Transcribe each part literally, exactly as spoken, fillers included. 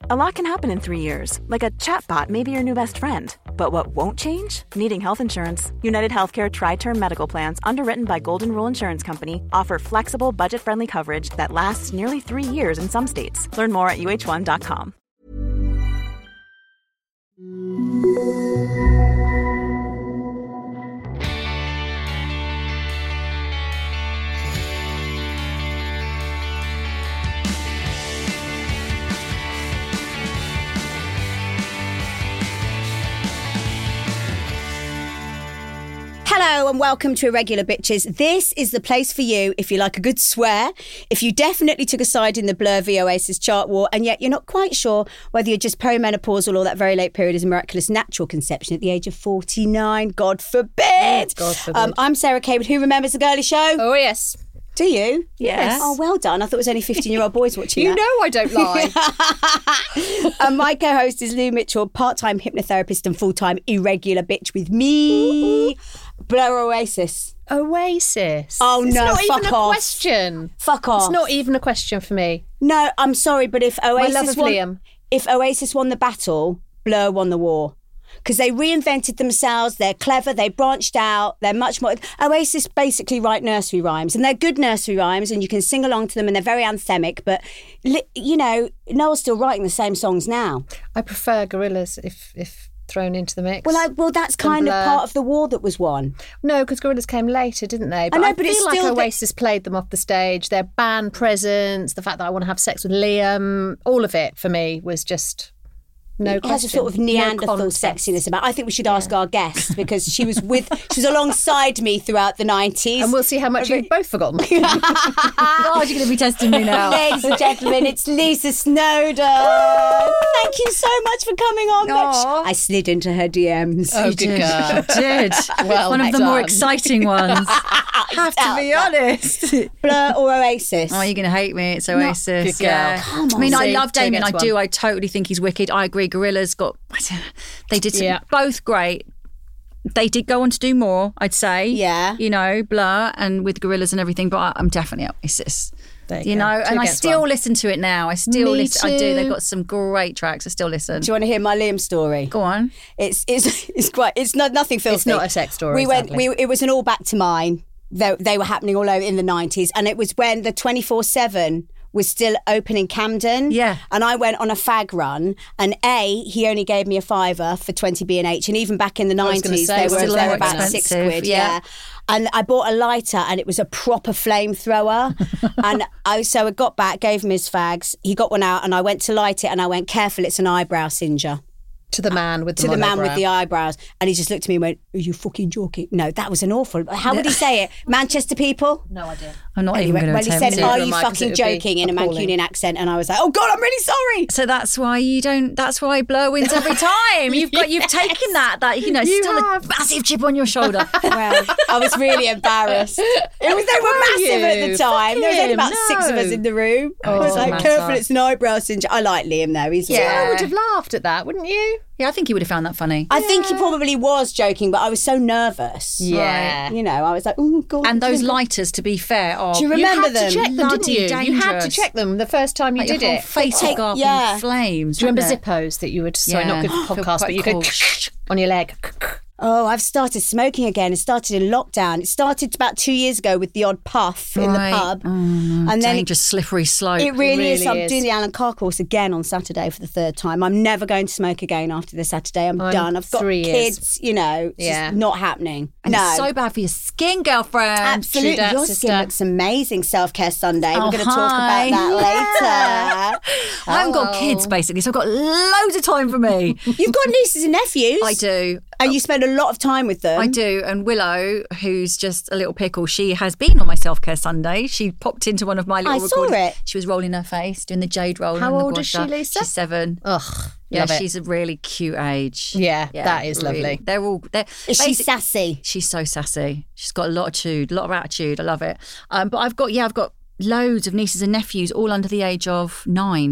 A lot can happen in three years, like a chatbot may be your new best friend. But what won't change? Needing health insurance. United Healthcare Tri-Term Medical Plans, underwritten by Golden Rule Insurance Company, offer flexible, budget-friendly coverage that lasts nearly three years in some states. Learn more at U H one dot com. Hello and welcome to Irregular Bitches. This is the place for you if you like a good swear, if you definitely took a side in the Blur v Oasis chart war, and yet you're not quite sure whether you're just perimenopausal or that very late period is a miraculous natural conception at the age of forty-nine. God forbid. God forbid. Um, I'm Sarah Kay, who remembers The Girly Show? Oh, yes. Do you? Yes. Oh, well done. I thought it was only fifteen-year-old boys watching You that. know I don't lie. And my co-host is Lou Mitchell, part-time hypnotherapist and full-time irregular bitch with me. Blur Oasis. Oasis. Oh, it's no, not fuck even a off. question. Fuck off. It's not even a question for me. No, I'm sorry, but if Oasis love of won, Liam. if Oasis won the battle, Blur won the war. Because they reinvented themselves, they're clever, they branched out, they're much more... Oasis basically write nursery rhymes, and they're good nursery rhymes, and you can sing along to them, and they're very anthemic, but, you know, Noel's still writing the same songs now. I prefer Gorillaz if if thrown into the mix. Well, I, well, that's kind of Blur. part of the war that was won. No, because Gorillaz came later, didn't they? But I know, I but feel it's like still the- Oasis played them off the stage. Their band presence, the fact that I want to have sex with Liam, all of it for me was just... No It has a question. sort of Neanderthal No contest. sexiness about it. I think we should ask our guest, because she was with, she was alongside me throughout the nineties. And we'll see how much you've both forgotten. God, you're going to be testing me now. Ladies and gentlemen, it's Lisa Snowdon. Thank you so much for coming on, Aw. Mitch. I slid into her D Ms. Oh, good girl. You did. Well One of the more done. exciting ones. Have to be honest. Blur or Oasis? Oh, you're going to hate me. It's Oasis. Good girl. Yeah. Come I mean, on. I See, love two Damien. I against do. one. I totally think he's wicked. I agree. Gorillaz got... I don't know, they did some, Yeah. both great. They did go on to do more, I'd say. Yeah. You know, Blur and with Gorillaz and everything, but I- I'm definitely Oasis. There You you go. know, Two and I against still one. listen to it now. I still Me listen. I do. too. They've got some great tracks. I still listen. Do you want to hear my Liam story? Go on. It's it's it's quite it's not nothing filthy. It's not a sex story, We went. sadly. We it was an all back to mine. They, they were happening all over in the nineties, and it was when the twenty-four seven was still open in Camden. Yeah. And I went on a fag run, and A, he only gave me a fiver for twenty B and H, and even back in the was gonna nineties, say, they it's were, still they were more about six expensive, quid. yeah. Yeah. And I bought a lighter, and it was a proper flamethrower. And I so I got back, gave him his fags. He got one out, and I went to light it, and I went, careful, it's an eyebrow singer. To the man with the To the man with monobrow. the eyebrows. And he just looked at me and went, are you fucking joking? No, that was an awful... How would he say it? Manchester people? No idea. I'm not Anyway, even going well, to he attempt said, it. are Neither you am I, 'cause fucking it would be joking in a appalling. Mancunian accent? And I was like, oh God, I'm really sorry. So that's why you don't. That's why Blur wins every time. You've got. You've taken that. That you know, You still have. a massive chip on your shoulder. Well, I was really embarrassed. It was, they were Were massive at you? the time. Fuck There was only him, about six of no. us in the room. I Oh, was like, doesn't careful, matter. it's an eyebrow syndrome. I like Liam though. He's Yeah. I would have laughed at that, wouldn't you? Yeah, I think you would have found that funny. I think he probably was joking, but I was so nervous. Yeah. You know, I was like, oh God. And those lighters, to be fair, are Do you You remember had them? to check them, didn't Bloody you? You had to dangerous. check them the first time you like did your whole it. face Take- would go up yeah. in flames. Do you remember wouldn't it? Zippos that you would, sorry, Yeah. not good for Feel podcast, quite but you cool. could on your leg. Oh, I've started smoking again. It started in lockdown. It started about two years ago with the odd puff in Right. the pub. Oh, no. And then it, Dangerous, slippery slope. it really is. really I'm is. doing the Alan Carr course again on Saturday for the third time. I'm never going to smoke again after this Saturday. I'm, I'm done. I've got three years. kids, you know. It's Yeah. just not happening. and no. it's so bad for your skin, girlfriend. Absolutely. True dat, Your sister. skin looks amazing, Self-Care Sunday. Oh, We're going to talk hi. about that later. I haven't got kids, basically, so I've got loads of time for me. You've got nieces and nephews. I do. And you spend a lot of time with them. I do. And Willow, who's just a little pickle, she has been on my self-care Sunday. She popped into one of my little I saw recordings. it. She was rolling her face, doing the jade roll. How and the old is she, guasha. Lisa? She's seven. Ugh, Yeah, love it. she's a really cute age. Yeah, that is really. lovely. They're all... They're, Is she basic- sassy? She's so sassy. She's got a lot of attitude, a lot of attitude. I love it. Um, but I've got, yeah, I've got loads of nieces and nephews, all under the age of nine.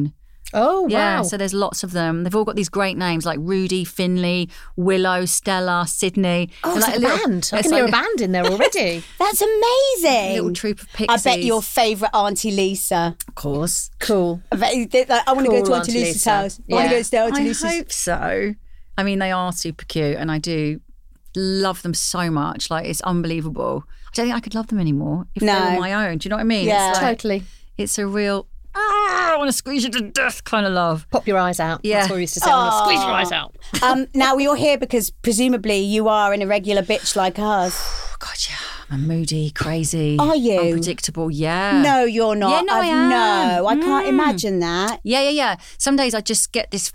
Oh, Yeah, wow. so there's lots of them. They've all got these great names like Rudy, Finley, Willow, Stella, Sydney. Oh, They're it's like a little- band. I it's can hear like a band in there already. That's amazing. a little troop of I pixies. bet your favourite Auntie Lisa. Of course. Cool. I, bet you think, like, I want to go Cool to Auntie Auntie Lisa's Lisa. house. I want to Yeah. go to Auntie I Lisa's. hope so. I mean, they are super cute and I do love them so much. Like, it's unbelievable. I don't think I could love them anymore if they No. were my own. Do you know what I mean? Yeah. It's like, Totally. it's a real, ah, I want to squeeze you to death kind of love. Pop your eyes out. Yeah. That's what we used to say. I want to squeeze your eyes out. Um, now you're here because presumably you are an irregular bitch like us. Oh, God, yeah. I'm moody, crazy. Are you? Unpredictable, yeah. No, you're not. Yeah, no, I I've- am. No, I can't Mm. imagine that. Yeah, yeah, yeah. Some days I just get this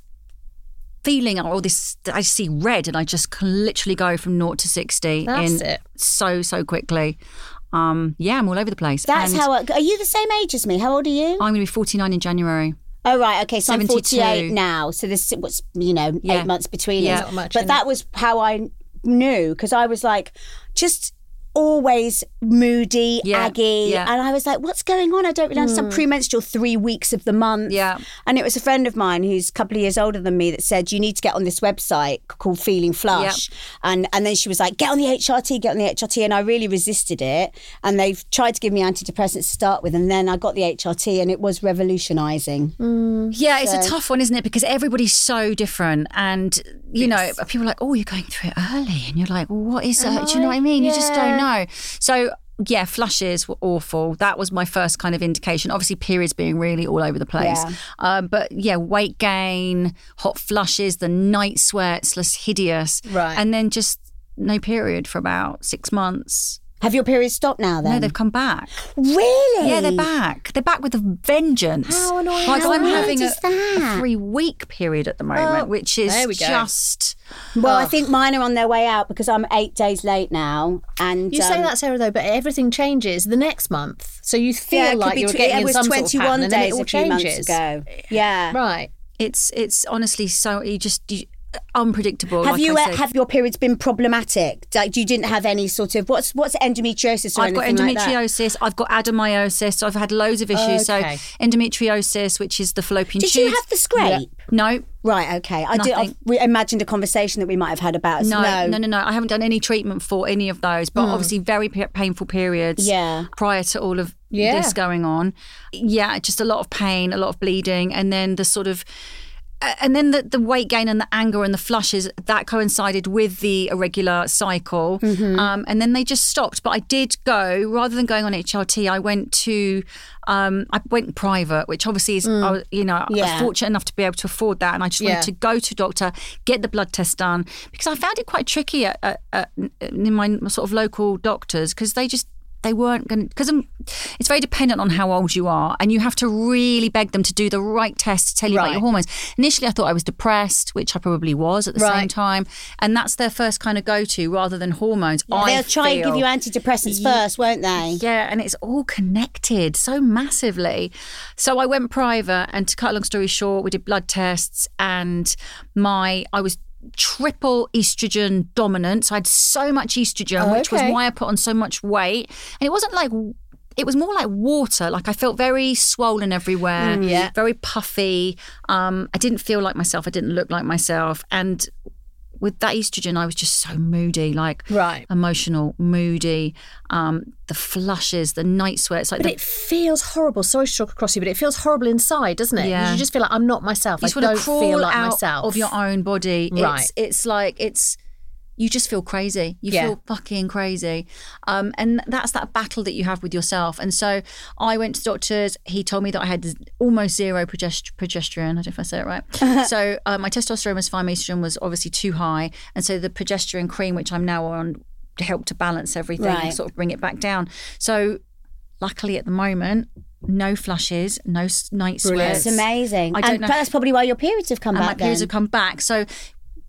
feeling or this, I see red and I just can literally go from naught to sixty That's in it. so, so quickly. Um, yeah, I'm all over the place. That's And how. I, are you the same age as me? How old are you? I'm going to be forty-nine in January. Oh right, okay. So I'm seventy-two. forty-eight now. So there's what's you know Yeah. eight months between Yeah. us. Not much, but innit? that was how I knew because I was like just always moody, Yeah, aggy, yeah. and I was like, "What's going on? I don't really understand." Premenstrual three weeks of the month. Yeah. and it was a friend of mine who's a couple of years older than me that said, "You need to get on this website called Feeling Flush," and and then she was like, "Get on the H R T, get on the H R T," and I really resisted it. And they've tried to give me antidepressants to start with, and then I got the H R T, and it was revolutionising. Yeah, it's a tough one, isn't it? Because everybody's so different. And, you know, people are like, oh, you're going through it early. And you're like, well, what is that? Do you know what I mean? You just don't know. So, yeah, flushes were awful. That was my first kind of indication. Obviously, periods being really all over the place. Yeah. Um, but, yeah, weight gain, hot flushes, the night sweats, just hideous. Right. And then just no period for about six months. Have your periods stopped now then? No, they've come back. Really? Yeah, they're back. They're back with a vengeance. How annoying Like is I'm that? having a, What is that? a three-week period at the moment, Oh, which is there we go. just. Well, I think mine are on their way out because I'm eight days late now. And You say um, that, Sarah, though, but everything changes the next month. So you feel yeah, it could like be you're tw- getting it in was some sort of twenty-one pattern, and then it days all a few months changes. ago. Yeah. Right. It's it's honestly so you just you, unpredictable. Have like you I uh, said. have your periods been problematic? Like you didn't have any sort of what's what's endometriosis or I've got anything like that? endometriosis. I've got adenomyosis. So I've had loads of issues. Okay. So endometriosis, which is the fallopian Did tube. you have the scrape? No, Right. Okay. I did. Nothing. I imagined a conversation that we might have had about. no, no. no, no, no. I haven't done any treatment for any of those, but obviously very p- painful periods. Yeah. Prior to all of Yeah. this going on, yeah, just a lot of pain, a lot of bleeding, and then the sort of. uh, And then the, the weight gain and the anger and the flushes, that coincided with the irregular cycle. Um, and then they just stopped. But I did go, rather than going on H R T, I went to, um, I went private, which obviously is, I was, you know, I Yeah. was fortunate enough to be able to afford that. And I just Yeah. wanted to go to a doctor, get the blood test done, because I found it quite tricky at, at, at, in my sort of local doctors, because they just, they weren't going to, because it's very dependent on how old you are, and you have to really beg them to do the right test to tell you about Right. your hormones. Initially, I thought I was depressed, which I probably was at the same Right. time, and that's their first kind of go-to rather than hormones. I They'll try and give feel. you antidepressants first, won't they? Yeah, and it's all connected so massively. So I went private, and to cut a long story short, we did blood tests, and my I was triple estrogen dominant. So I had so much estrogen, Oh, which was okay. why I put on so much weight. And it wasn't like, it was more like water. Like I felt very swollen everywhere, yeah. very puffy. Um, I didn't feel like myself. I didn't look like myself. And with that estrogen, I was just so moody, like Right. emotional, moody, um, the flushes, the night sweats. Like But the, it feels horrible. Sorry to talk across you, but it feels horrible inside, doesn't it? Yeah. You just feel like I'm not myself. you I just want don't to crawl feel like out myself. of your own body. Right. It's, it's like, it's, you just feel crazy. You Yeah. feel fucking crazy. Um, and that's that battle that you have with yourself. And so I went to doctors. He told me that I had almost zero progest- progesterone. I don't know if I say it right. so uh, my testosterone was fine. My estrogen was obviously too high. And so the progesterone cream, which I'm now on, to help to balance everything Right. and sort of bring it back down. So luckily at the moment, no flushes, no s- night Brilliant. sweats. It's amazing. I don't and know- that's probably why your periods have come and back. my periods then. have come back. So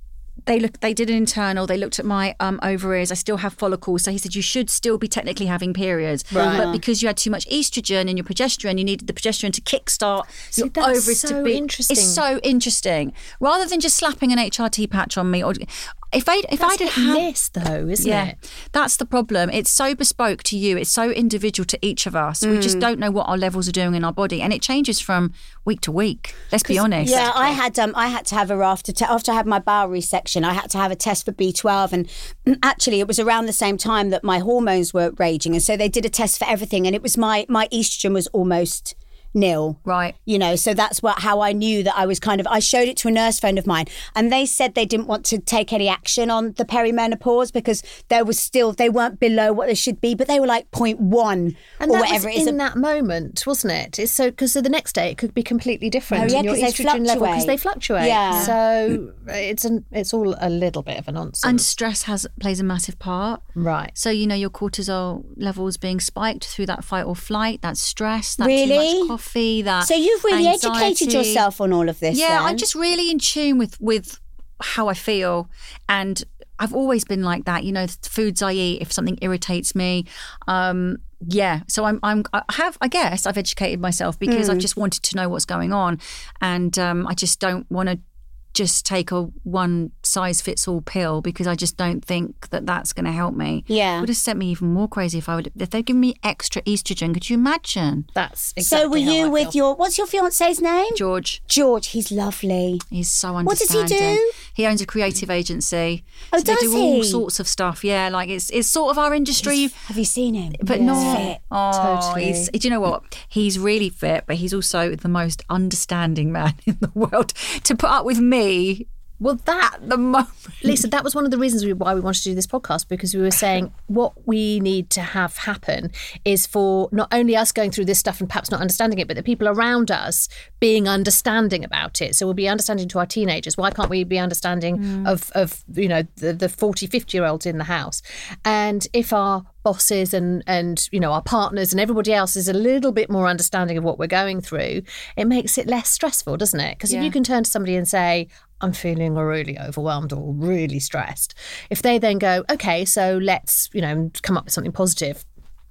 they look. They did an internal. They looked at my um, ovaries. I still have follicles. So he said you should still be technically having periods, Right. but because you had too much estrogen and your progesterone, you needed the progesterone to kickstart See, your that's ovaries so to be. interesting. It's so interesting. Rather than just slapping an H R T patch on me, or if I if That's I did hit and have miss, though, isn't yeah, it? that's the problem. It's so bespoke to you. It's so individual to each of us. We just don't know what our levels are doing in our body, and it changes from week to week. Let's be honest. Yeah, I had um, I had to have a after te- after I had my bowel resection. I had to have a test for B twelve, and actually it was around the same time that my hormones were raging, and so they did a test for everything, and it was my my estrogen was almost nil. Right. You know, so that's what how I knew that I was kind of, I showed it to a nurse friend of mine, and they said they didn't want to take any action on the perimenopause because there was still, they weren't below what they should be, but they were like zero point one And or that whatever was it is. in that moment, wasn't it? It's so because so the next day it could be completely different. Oh, yeah, in your 'cause they estrogen level because fluctuate. they fluctuate. Yeah. So it's an it's all a little bit of a nonsense. And stress has plays a massive part. right. So, you know, your cortisol levels being spiked through that fight or flight, that's stress, that's too Really? much coffee, that So you've really anxiety. educated yourself on all of this. Yeah, then? I'm just really in tune with with how I feel, and I've always been like that. You know, the foods I eat, if something irritates me, um, yeah. So I'm I'm I have I guess I've educated myself because I've just wanted to know what's going on, and um, I just don't want to just take a one size fits all pill because I just don't think that that's going to help me. Yeah. It would have sent me even more crazy if I would if they'd given me extra estrogen. Could you imagine? That's exactly So were how you I with feel. your, what's your fiance's name? George, George, he's lovely. he's so What does he understanding. do? He owns a creative agency. Oh, so they does do all he? sorts of stuff. Yeah, like it's it's sort of our industry. Have you seen him? But He's not. fit. Oh, Totally. he's, do you know what? He's really fit, but he's also the most understanding man in the world. To put up with me Well, that at the moment. Lisa, that was one of the reasons we, why we wanted to do this podcast, because we were saying what we need to have happen is for not only us going through this stuff and perhaps not understanding it, but the people around us being understanding about it. So we'll be understanding to our teenagers. Why can't we be understanding Mm. of, of, you know, the, the forty, fifty year olds in the house? And if our bosses and, and, you know, our partners and everybody else is a little bit more understanding of what we're going through, it makes it less stressful, doesn't it? Because Yeah. if you can turn to somebody and say, I'm feeling really overwhelmed or really stressed. If they then go, okay, so let's, you know, come up with something positive,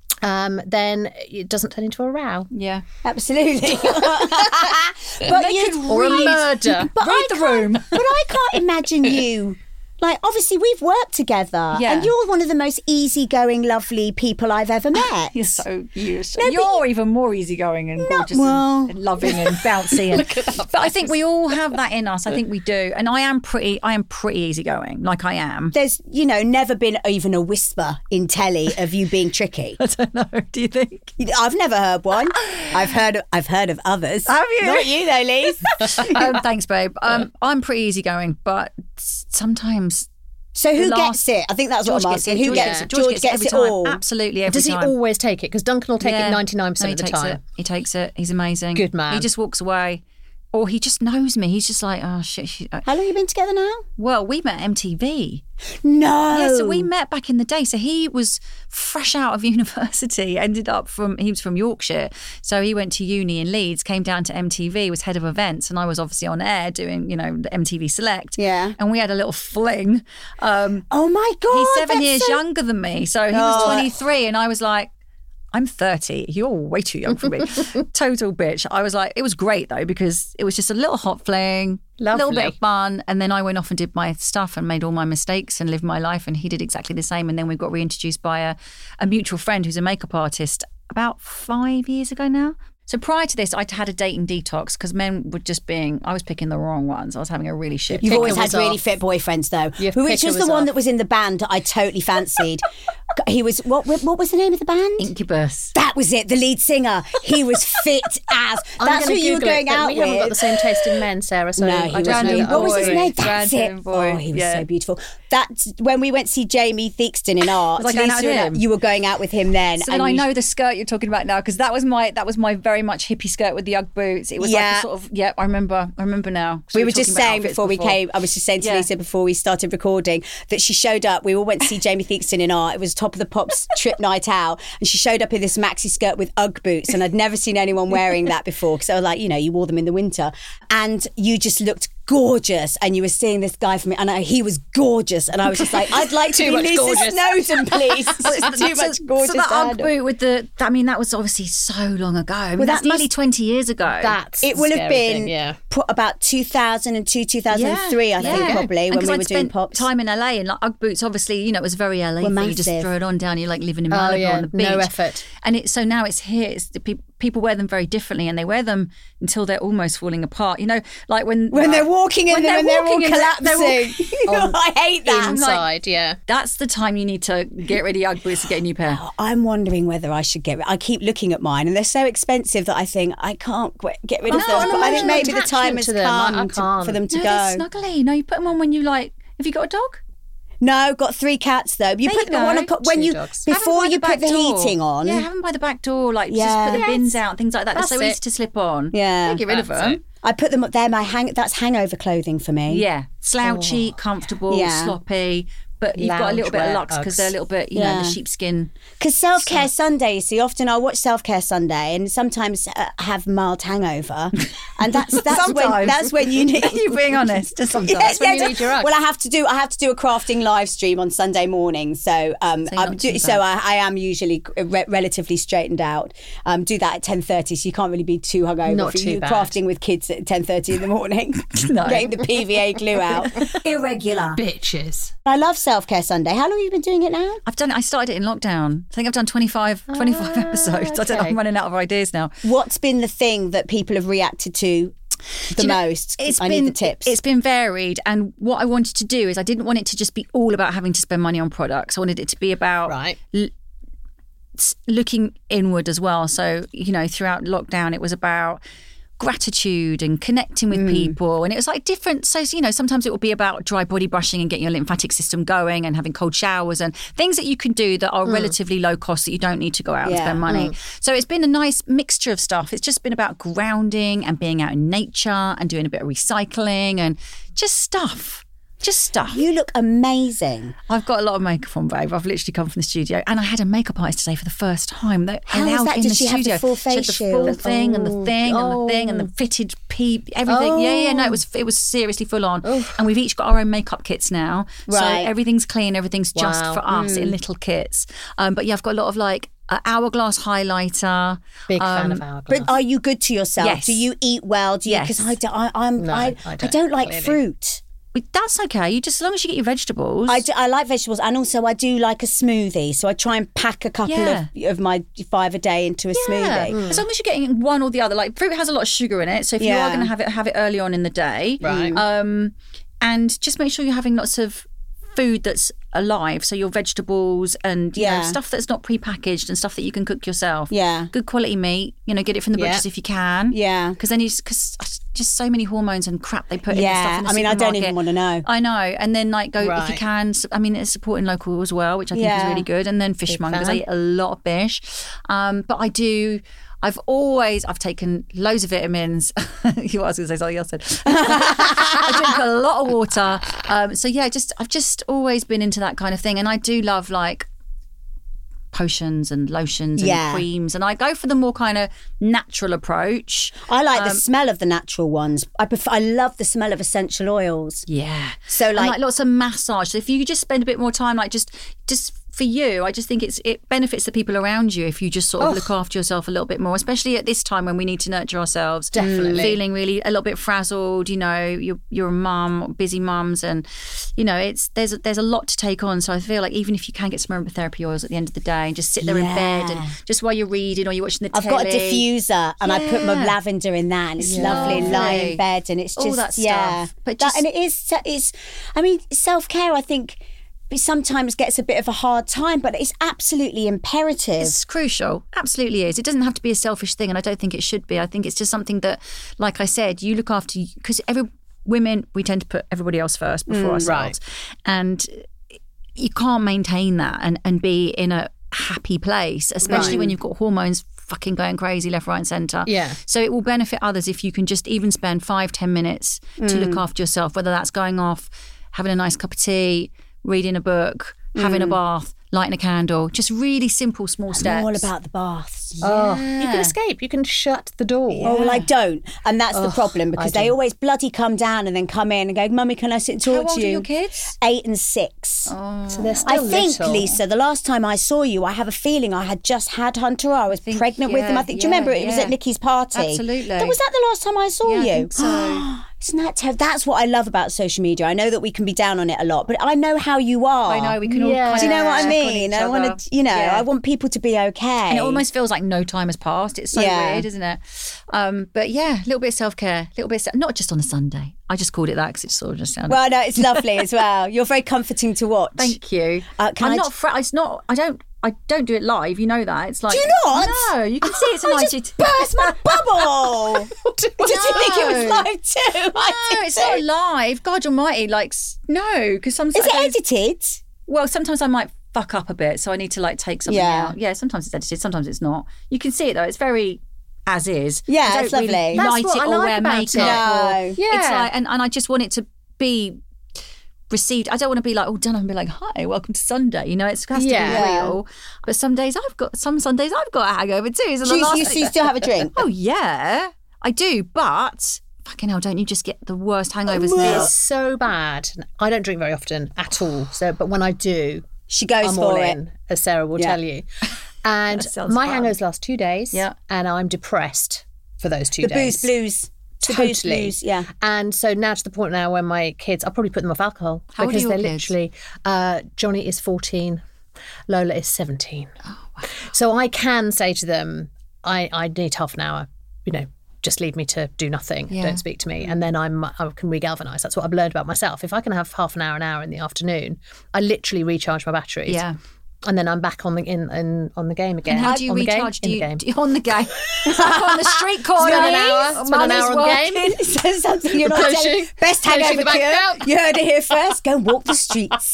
um, then it doesn't turn into a row. Yeah. Absolutely. but you Or a murder. But Read I the can't- room. But I can't imagine you. Like, obviously, we've worked together, Yeah. and you're one of the most easygoing, lovely people I've ever met. You're so you're, so, No, but you're even more easygoing and gorgeous well- and, and loving and bouncy. And, but I think we all have that in us. I think we do. And I am pretty. I am pretty easygoing. Like I am. There's, you know, never been even a whisper in telly of you being tricky. I don't know. Do you think? I've never heard one. I've heard. I've heard of others. Have you? Not you, though, Lise. um, thanks, babe. Um, I'm pretty easygoing, but sometimes So who the last- gets it? I think that's George what I'm gets asking. it. Who George gets gets it? it. George, gets, it every time. all. Absolutely every Does he time. always take it? Because Duncan will take Yeah. it ninety-nine No, percent he of the takes time. It. He takes it. He's amazing. Good man. He just walks away. Or he just knows me. He's just like, oh, shit. She, uh, How long have you been together now? well, we met at M T V. No. Yeah, so we met back in the day. So he was fresh out of university, ended up from, he was from Yorkshire. So he went to uni in Leeds, came down to M T V, was head of events. And I was obviously on air doing, you know, the M T V Select. Yeah. And we had a little fling. Um, Oh my God. he's seven that's years so- younger than me. So he Oh. was twenty-three. And I was like, I'm thirty. You're way too young for me. Total bitch. I was like, it was great though, because it was just a little hot fling, a little bit Lovely. of fun. And then I went off and did my stuff and made all my mistakes and lived my life. And he did exactly the same. And then we got reintroduced by a, a mutual friend who's a makeup artist about five years ago now. So prior to this, I'd had a dating detox because men were just being, I was picking the wrong ones. I was having a really shit. You've Picker always had was really off. fit boyfriends, though. Your Who- Which picker was the was one off. that was in the band that I totally fancied. He was what? What was the name of the band? Incubus. That was it. The lead singer. He was fit as. I'm That's gonna who you were Google it, going but out we with. haven't got the same taste in men, Sarah. So No, I he don't was know really. that. What was his boy. name? That's Random it. boy. Oh, he was Yeah. so beautiful. That when we went to see Jamie Theakston in art, Was I going out Lisa with and I- him? you were going out with him then. So and then I you- know the skirt you're talking about now because that was my that was my very much hippie skirt with the Ugg boots. It was like Yeah. a sort of yeah. I remember. I remember now. So We were talking just about saying outfits before we came, I was just saying to Yeah. Lisa before we started recording that she showed up. We all went to see Jamie Theakston in art. It was Top of the Pops trip night out. And she showed up in this maxi skirt with Ugg boots. And I'd never seen anyone wearing that before because I was like, you know, you wore them in the winter. And you just looked gorgeous, and you were seeing this guy for me, and I, he was gorgeous, and I was just like, I'd like to be Lisa gorgeous. Snowdon, please. It's too much so, gorgeous. So that to Ugg handle. boot with the, I mean, that was obviously so long ago. I mean, Well, that's that nearly must- twenty years ago. That's It will the have scary been thing, yeah. pro- about two thousand two, two thousand three, I think, yeah. probably, And when 'cause we I'd were doing spent pops. time in L A, and like Ugg boots, obviously, you know, it was very L A Were thing. You just massive. throw it on down, you're like living in Oh, Malibu yeah. on the beach. No effort. And it, so now it's here. It's the pe- people wear them very differently, and they wear them until they're almost falling apart. You know, like when When they're walking in when them and they're they're all walking in the- they're collapsing. walking- I hate that. Inside, yeah. That's the time you need to get rid of your Ugg boots to get a new pair. I'm wondering whether I should get rid. I keep looking at mine, and they're so expensive that I think I can't qu- get rid of No, them. and But I think emotional maybe the attachment time has to them. I- come I to- can't. for them to No, go. they're snuggly. No, you put them on when you like. Have you got a dog? No, got three cats though. You There put you them on go. a, co- when Two you dogs. Have 'em before by you the put the back door. heating on. Yeah, have them by the back door, like Yeah. just put the Yes. bins out, things like that. That's They're so it. easy to slip on. Yeah. Don't get rid of That's them. it. I put them up there. My hang that's hangover clothing for me. Yeah, slouchy, comfortable, Yeah. sloppy, but you've got a little bit of Loungewear luxe because Uggs. they're a little bit, you know, Yeah. the sheepskin. Because Self Care Sunday, you see, often I'll watch Self Care Sunday and sometimes uh, have mild hangover, and that's that's when Sometimes. that's when you need. You're being honest, just sometimes. Yes, when yes. you need your Uggs. Well, I have to do I have to do a crafting live stream on Sunday morning, so um, So you're I'm not do, too so bad. I, I am usually re- relatively straightened out. Um, do that at ten thirty, so you can't really be too hungover. Not for too you bad. crafting with kids at ten thirty in the morning, No. getting the P V A glue out. Irregular. Bitches. I love Self Care Sunday. How long have you been doing it now? I've done. I started it in lockdown. I think I've done twenty-five, twenty-five episodes. I don't know. okay. I'm running out of ideas now. What's been the thing that people have reacted to the Do you know, most? It's I been, need the tips. It's been varied, and what I wanted to do is I didn't want it to just be all about having to spend money on products. I wanted it to be about Right. s- looking inward as well. So, you know, throughout lockdown, it was about gratitude and connecting with people. And it was like different. So, you know, sometimes it will be about dry body brushing and getting your lymphatic system going and having cold showers and things that you can do that are relatively low cost that you don't need to go out and Yeah. spend money. So it's been a nice mixture of stuff. It's just been about grounding and being out in nature and doing a bit of recycling and just stuff. Just stuff. You look amazing. I've got a lot of makeup on, babe. I've literally come from the studio, and I had a makeup artist today for the first time. They How was allowed that? in Did the she have the studio. full She had face the full shield? thing and the Oh, thing and the thing and the oh. fitted peep, everything. Yeah, yeah. No, it was it was seriously full on. And we've each got our own makeup kits now, so Right. everything's clean. Everything's just Wow. for us in little kits. Um, but yeah, I've got a lot of like uh, hourglass highlighter. Big fan um, of Hourglass. But are you good to yourself? Yes. Do you eat well? Do you? Yes. Because I, do, I, I'm, No, I, I I don't, don't like clearly. fruit. But that's okay. You just as long as you get your vegetables. I, do, I like vegetables, and also I do like a smoothie. So I try and pack a couple Yeah. of, of my five a day into a Yeah. smoothie. As long as you're getting one or the other. Like fruit has a lot of sugar in it, so if you Yeah. are going to have it, have it early on in the day. Right. Um, and just make sure you're having lots of food that's alive. So your vegetables and you Yeah. know, stuff that's not prepackaged and stuff that you can cook yourself. Yeah. Good quality meat. You know, get it from the Yeah. butchers if you can. Yeah. Because then you just, cause just so many hormones and crap they put in the stuff Yeah, in the I mean, I don't even supermarket. want to know. I know. And then like go if you Right. can. s- I mean, it's supporting local as well, which I think is Yeah. really good. And then fishmongers. I fan. eat a lot of fish. Um, but I do. I've always I've taken loads of vitamins. You was going to say something else. Then. I drink a lot of water. Um, so yeah, just I've just always been into that kind of thing, and I do love like potions and lotions and Yeah. creams, and I go for the more kind of natural approach. I like Um, the smell of the natural ones. I prefer. I love the smell of essential oils. Yeah. So And, like, like lots of massage. So if you could just spend a bit more time, like just just for you, I just think it's it benefits the people around you if you just sort of look after yourself a little bit more, especially at this time when we need to nurture ourselves. Definitely. Feeling really a little bit frazzled, you know, you're you're a mum, busy mums, and you know, it's there's a, there's a lot to take on. So I feel like even if you can get some aromatherapy oils at the end of the day and just sit there in bed and Yeah. just while you're reading or you're watching the I've telly. got a diffuser, and I put my Yeah. lavender in that, and it's lovely, Lovely. lying in bed, and it's just All that yeah. stuff. But That- just- and it is. It's. I mean, self care. I think it sometimes gets a bit of a hard time, but it's absolutely imperative. It's crucial. Absolutely is. It doesn't have to be a selfish thing, and I don't think it should be. I think it's just something that, like I said, you look after, because every women, we tend to put everybody else first before ourselves. And you can't maintain that and, and be in a happy place, especially when you've got hormones fucking going crazy left, right and centre. Yeah. So it will benefit others if you can just even spend five, ten minutes to look after yourself, whether that's going off, having a nice cup of tea, reading a book, having a bath, lighting a candle, just really simple, small steps. I'm all about the baths. Oh, you can escape. You can shut the door. Oh, well, I don't. And that's the problem because I they do. always bloody come down and then come in and go, Mummy, can I sit and talk How old to are you? your kids? Eight and six. So they're I still think, little. Lisa, the last time I saw you, I have a feeling I had just had Hunter. I was think, pregnant with him. I think. yeah, do you remember? It was yeah. at Nikki's party. Absolutely. That, was that the last time I saw Yeah, I you? think so. Isn't that terrible? That's what I love about social media. I know that we can be down on it a lot, but I know how you are. I know, we can all Yeah. kind Do you know of what I check on mean? each I want other. to, you know, Yeah. I want people to be okay. And it almost feels like no time has passed. It's so Yeah. weird, isn't it? Um, but yeah, a little bit of self-care, a little bit of, not just on a Sunday. I just called it that because it sort of just sounded... Well, no, it's lovely as well. You're very comforting to watch. Thank you. Uh, can I'm I not. j- Fr- it's not. I don't. I don't do it live. You know that. It's like. Do you not? No, you can see it's a I nice. just burst my bubble. Did you think it was No. live too? I No, did it's too. not live. God Almighty, like s- no, because sometimes. Is it edited? Well, sometimes I might fuck up a bit, so I need to like take something Yeah. out. Yeah, sometimes it's edited, sometimes it's not. You can see it though. It's very as is. Yeah, I don't it's really lovely. That's light what it I or like wear about makeup. it. No. or- Yeah. It's like, and, and I just want it to be received. I don't want to be like, oh, done and be like, hi, welcome to Sunday. You know, it has to Yeah. be real. But some days I've got, some Sundays I've got a hangover too. So Do the you, last you, so you still have a drink? Oh yeah, I do. But fucking hell, don't you just get the worst hangovers now? It's so bad. I don't drink very often at all. So, but when I do, She goes I'm for all it. in, as Sarah will Yeah. tell you. And That sounds my fun. hangovers last two days. Yeah. And I'm depressed for those two The days. booze blues. The Totally. booze blues, yeah. And so now to the point now when my kids, I'll probably put them off alcohol How old are because your they're kids? literally, uh, Johnny is fourteen, Lola is seventeen. Oh, So I can say to them, I, I need half an hour, you know, just leave me to do nothing. Yeah. Don't speak to me. And then I'm, I can regalvanise. That's what I've learned about myself. If I can have half an hour, an hour in the afternoon, I literally recharge my batteries. Yeah. And then I'm back on the in, in on the game again. And how do you on the game, recharge? Do in you, the game. do you on the game? on the street corner. Spend an hour, spend an Mummy's hour on the working. game. So something you're not Coaching- telling. Best coaching hangover the bank cure. account. You heard it here first. Go and walk the streets.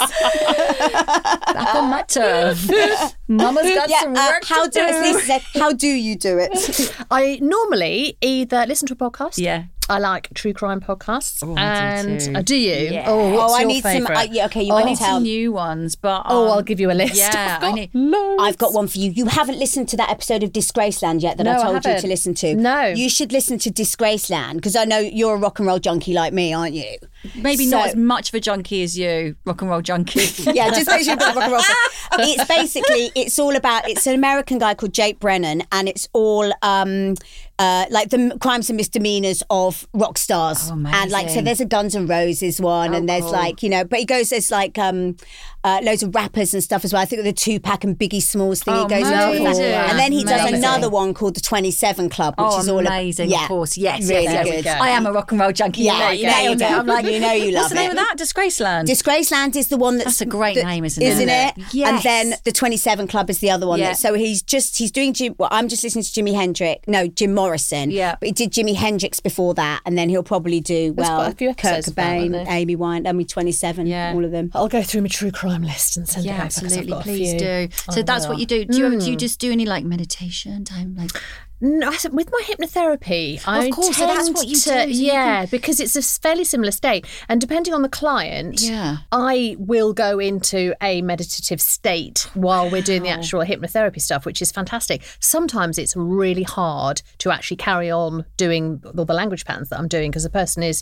Back on that turf. Mama's got yeah. some Uh, work how to do, do. as Lisa said, how do you do it? I normally either listen to a podcast. Yeah. I like true crime podcasts. Oh, I do and too. uh, do you? Yeah. Oh, what's oh, I your need favourite? some. Uh, yeah, okay, you I want need to tell. some new ones, but Oh, um, I'll give you a list. Yeah, I've got I need. loads. I've got one for you. You haven't listened to that episode of Disgraceland yet that No, I I told you haven't. to listen to. No. You should listen to Disgraceland because I know you're a rock and roll junkie like me, aren't you? Maybe So- not as much of a junkie as you, rock and roll junkie. Yeah, just make sure you've got rock and roll. It's basically, it's all about, it's an American guy called Jake Brennan and it's all um, uh, like the m- crimes and misdemeanors of rock stars. Oh, and like, so amazing. there's a Guns N' Roses one Oh, and there's cool. like, you know, but he goes, there's like um, uh, loads of rappers and stuff as well. I think the Tupac and Biggie Smalls thing Oh, he goes into. amazing. And then he does Amazing. another one called the twenty-seven Club, which Oh, is all amazing, about, of course. Yes, really yes, yes. good. I am a rock and roll junkie. Yeah, you there know, you nailed go. it. I'm like, You know you what's love the name it. of that? Disgraceland. Disgraceland is the one that's, That's a great that- name, isn't it? Isn't it? Yes. And then the twenty-seven Club is the other one. Yeah. That, so he's just he's doing. Jim, well, I'm just listening to Jimi Hendrix. No, Jim Morrison. Yeah. But he did Jimi Hendrix before that, and then he'll probably do There's well. quite a few Kurt episodes about Cobain, that, though. Amy Wine, I mean twenty-seven. Yeah. All of them. I'll go through my true crime list and send Yeah, it over 'cause I've absolutely. got a Please few. do. So I that's will. what you do. Do you, do you Mm. just do any like meditation time? Like, No, I said with my hypnotherapy, I course, so tend that's what you to, do, so you yeah, because it's a fairly similar state, and depending on the client, Yeah. I will go into a meditative state while we're doing the actual hypnotherapy stuff, which is fantastic. Sometimes it's really hard to actually carry on doing all the language patterns that I'm doing because the person is,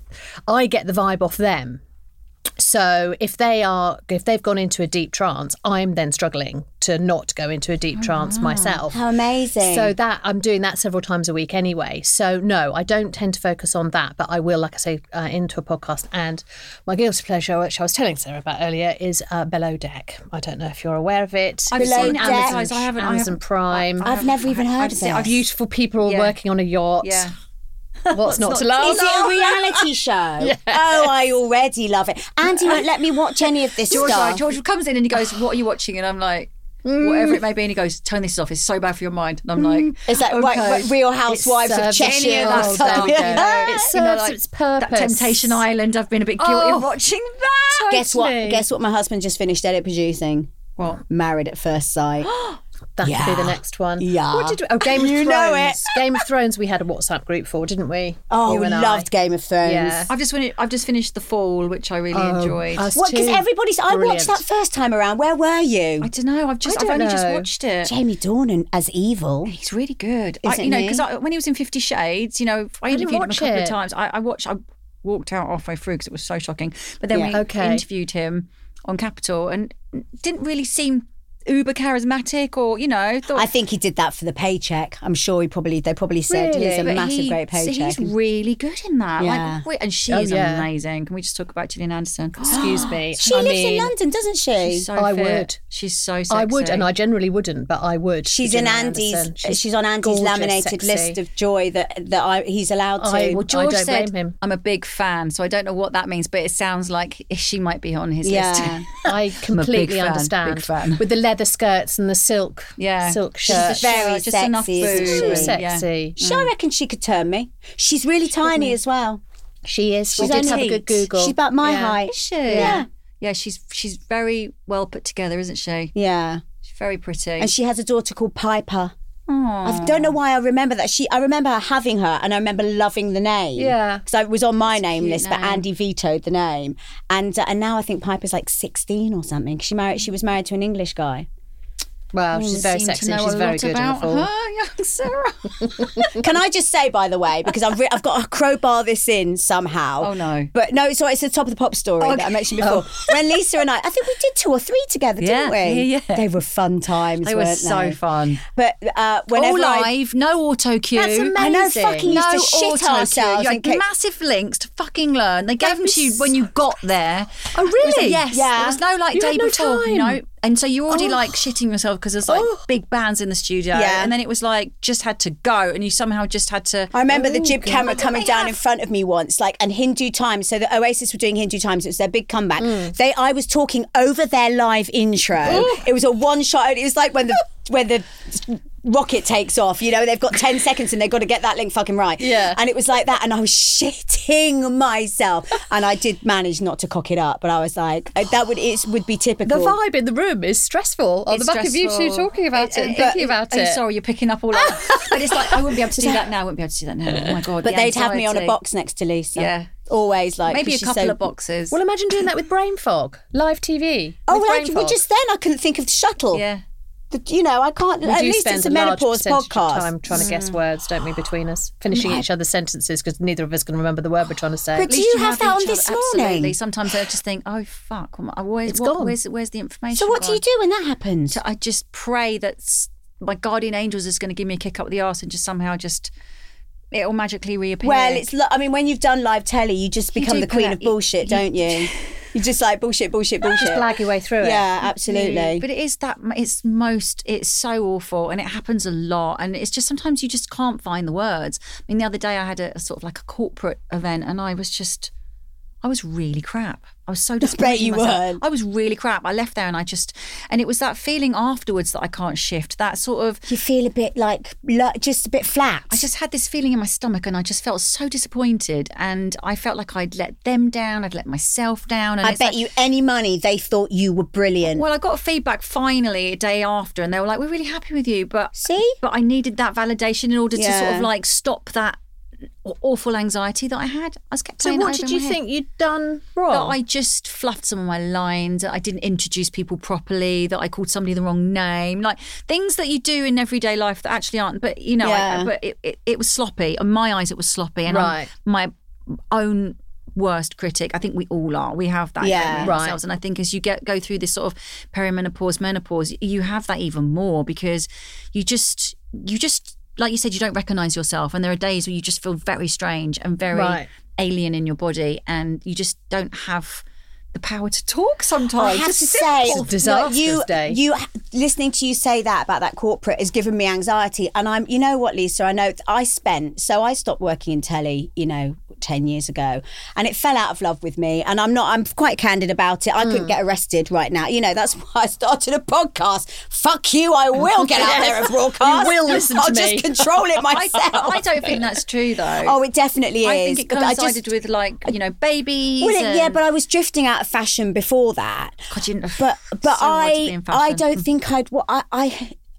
I get the vibe off them. So if they are, if they've gone into a deep trance, I'm then struggling to not go into a deep trance myself. How amazing. So that I'm doing that several times a week anyway. So no, I don't tend to focus on that, but I will, like I say, uh, into a podcast. And my guilty pleasure, which I was telling Sarah about earlier, is uh, Below Deck. I don't know if you're aware of it. I've Below seen it Deck. advertised. I haven't. I Amazon haven't. Prime. I've never even heard I've of seen- it. I've Beautiful people Yeah. working on a yacht. Yeah. What's not, not- to love? Is it a reality show? Oh, I already love it. Andy won't let me watch any of this George, stuff. right, George comes in and he goes, "What are you watching?" And I'm like, "Whatever it may be." And he goes, "Turn this off. It's so bad for your mind." And I'm like, It's like okay. like, like Real Housewives of serves- Cheshire. Any of or that Oh, stuff. there we go. something. It You serves know, like its purpose. That Temptation Island. I've been a bit guilty Oh. of watching that. Guess what? Totally. Guess what? My husband just finished edit producing. What? Married at First Sight. That Yeah. could be the next one. Yeah. What did we, oh, Game of You Thrones. know it. Game of Thrones we had a WhatsApp group for, didn't we? Oh, You we and I. loved Game of Thrones. Yeah. I've just finished, I've just finished The Fall, which I really Oh, enjoyed. us What? Because too. everybody's. I Brilliant. watched that first time around. Where were you? I don't know. I've just, I I've don't only just know. watched it. Jamie Dornan as evil. He's really good. I, Isn't you know, he? because when he was in Fifty Shades, you know, I didn't interviewed him a watch couple it. of times. I, I watched. I walked out halfway through because it was so shocking. But then Yeah. we Okay. interviewed him on Capital and didn't really seem uber charismatic, or you know, thought. I think he did that for the paycheck. I'm sure he probably. They probably said Really? he's a but massive he- great paycheck. He's really good in that. Yeah. Like, wait, and she Oh, is yeah. amazing. Can we just talk about Gillian Anderson? Excuse me. She I lives mean, in London, doesn't she? She's so I fit. would. She's so sexy. I would, and I generally wouldn't, but I would. She's Gillian in Andy's. Anderson. She's, on Andy's gorgeous, laminated sexy. list of joy that that I, he's allowed to. I- Well, George don't said, blame him. I'm a big fan, so I don't know what that means, but it sounds like she might be on his Yeah. list. I completely fan, understand. big fan. With the leather skirts and the silk, Yeah. silk She's shirt. the Very shirt, just enough sexy, boob. isn't she? So and- sexy. She, I reckon she could turn me. She's really tiny as well. She is. She She's did have a only- good Google. She's about my Yeah. height. Is she? Yeah. Yeah, she's she's very well put together, isn't she? Yeah. She's very pretty. And she has a daughter called Piper. Aw. I don't know why I remember that. She, I remember her having her, and I remember loving the name. Yeah. because it was on my name cute list, but name. Andy vetoed the name, and uh, and now I think Piper's like sixteen or something. She married. She was married to an English guy. Well, she's very Seem sexy. to and know She's a very lot good in the about fall. her, young Sarah. Can I just say, by the way, because I've re- I've got to crowbar this in somehow. Oh, no. But no, so it's the top of the pop story that I mentioned before. When Lisa and I, I think we did two or three together, didn't Yeah, we? yeah, yeah. They were fun times. They were weren't so they? fun. But uh, whenever All I, live, no auto cue. That's amazing. I know, fucking used to shit auto-cue. ourselves. You and had kept- massive links to fucking learn. They gave them to you when you got there. Oh, It was- really? yes. Yeah. There was no like You day had no before. time. No. And so you're already Oh. like shitting yourself because there's like Oh. big bands in the studio. Yeah. And then it was like just had to go, and you somehow just had to. I remember the jib God. camera But coming they down have- in front of me once, like, and Hindu Times. So the Oasis were doing Hindu Times. It was their big comeback. Mm. They, I was talking over their live intro. It was a one shot. It was like when the when the rocket takes off. You know, they've got ten seconds and they've got to get that link fucking right. Yeah. And it was like that, and I was shitting myself. And I did manage not to cock it up, but I was like, uh, that would it would be The typical. vibe in the room is stressful. On It's the back of you two stressful. talking about it, and But- thinking about oh, it. sorry, you're picking up all that. But it's like I wouldn't be able to do that now. I wouldn't be able to do that now. Oh my god! But the they'd have me on a anxiety. box next to Lisa. Yeah. Always like Maybe a 'cause she's couple so- of boxes. Well, imagine doing that with brain fog, live T V. Oh, with well, I, brain well, fog. just then I couldn't think of the shuttle. yeah. The- you know, I can't. We at do least spend it's a a large menopause percentage of podcast. time trying to guess words, don't we, between us? Finishing each other's sentences because neither of us can remember the word we're trying to say. But At do least you have that each on other. this Absolutely. morning? Sometimes I just think, oh fuck, where's, It's what, gone. where's, where's the information? So what do gone? you do when that happens? So I just pray that s- my guardian angels is going to give me a kick up the arse and just somehow just it'll magically reappear. Well, it's. lo- I mean, when you've done live telly, you just You become do the queen collect- of bullshit, you- don't you? You just like bullshit, bullshit, bullshit. Just blag your way through it. Yeah, absolutely. But it is that it's most it's so awful and it happens a lot and it's just sometimes you just can't find the words. I mean, the other day I had a, a sort of like a corporate event and I was just I was really crap. I was so disappointed you in myself. weren't. I was really crap. I left there and I just and it was that feeling afterwards that I can't shift. That sort of You feel a bit like lo- just a bit flat. I just had this feeling in my stomach and I just felt so disappointed and I felt like I'd let them down, I'd let myself down. And I it's bet like, you any money they thought you were brilliant. well, I got feedback finally a day after, and they were like, "We're really happy with you," but See? but I needed that validation in order to sort Yeah. of like stop that awful anxiety that I had. I was kept So playing it what over did in you my head. think you'd done That wrong? I just fluffed some of my lines. That I didn't introduce people properly. That I called somebody the wrong name. Like things that you do in everyday life that actually aren't. But you know, Yeah. I, but it, it, it was sloppy. In my eyes, it was sloppy. And Right. I'm my own worst critic. I think we all are. We have that Yeah. yeah, in Right. ourselves. And I think as you get go through this sort of perimenopause, menopause, you have that even more because you just you just like you said, you don't recognise yourself, and there are days where you just feel very strange and very Right. alien in your body, and you just don't have the power to talk I sometimes. have It's to simple. say, It's a disastrous you, day. you listening to you say that about that corporate has given me anxiety. And I'm, you know what, Lisa, I know I spent, so I stopped working in telly, you know, ten years ago, and it fell out of love with me. And I'm not, I'm quite candid about it. I couldn't get arrested right now. You know, that's why I started a podcast. Fuck you, I will get out there and broadcast. You will listen to I'll me. just control it I, myself. I don't think that's true though. Oh, it definitely is. I think it But I coincided just- with like you know babies. Well, it, yeah, and- but I was drifting out of fashion before that. God, you know, But but so hard to be I in I fashion. don't think I'd. wa- I I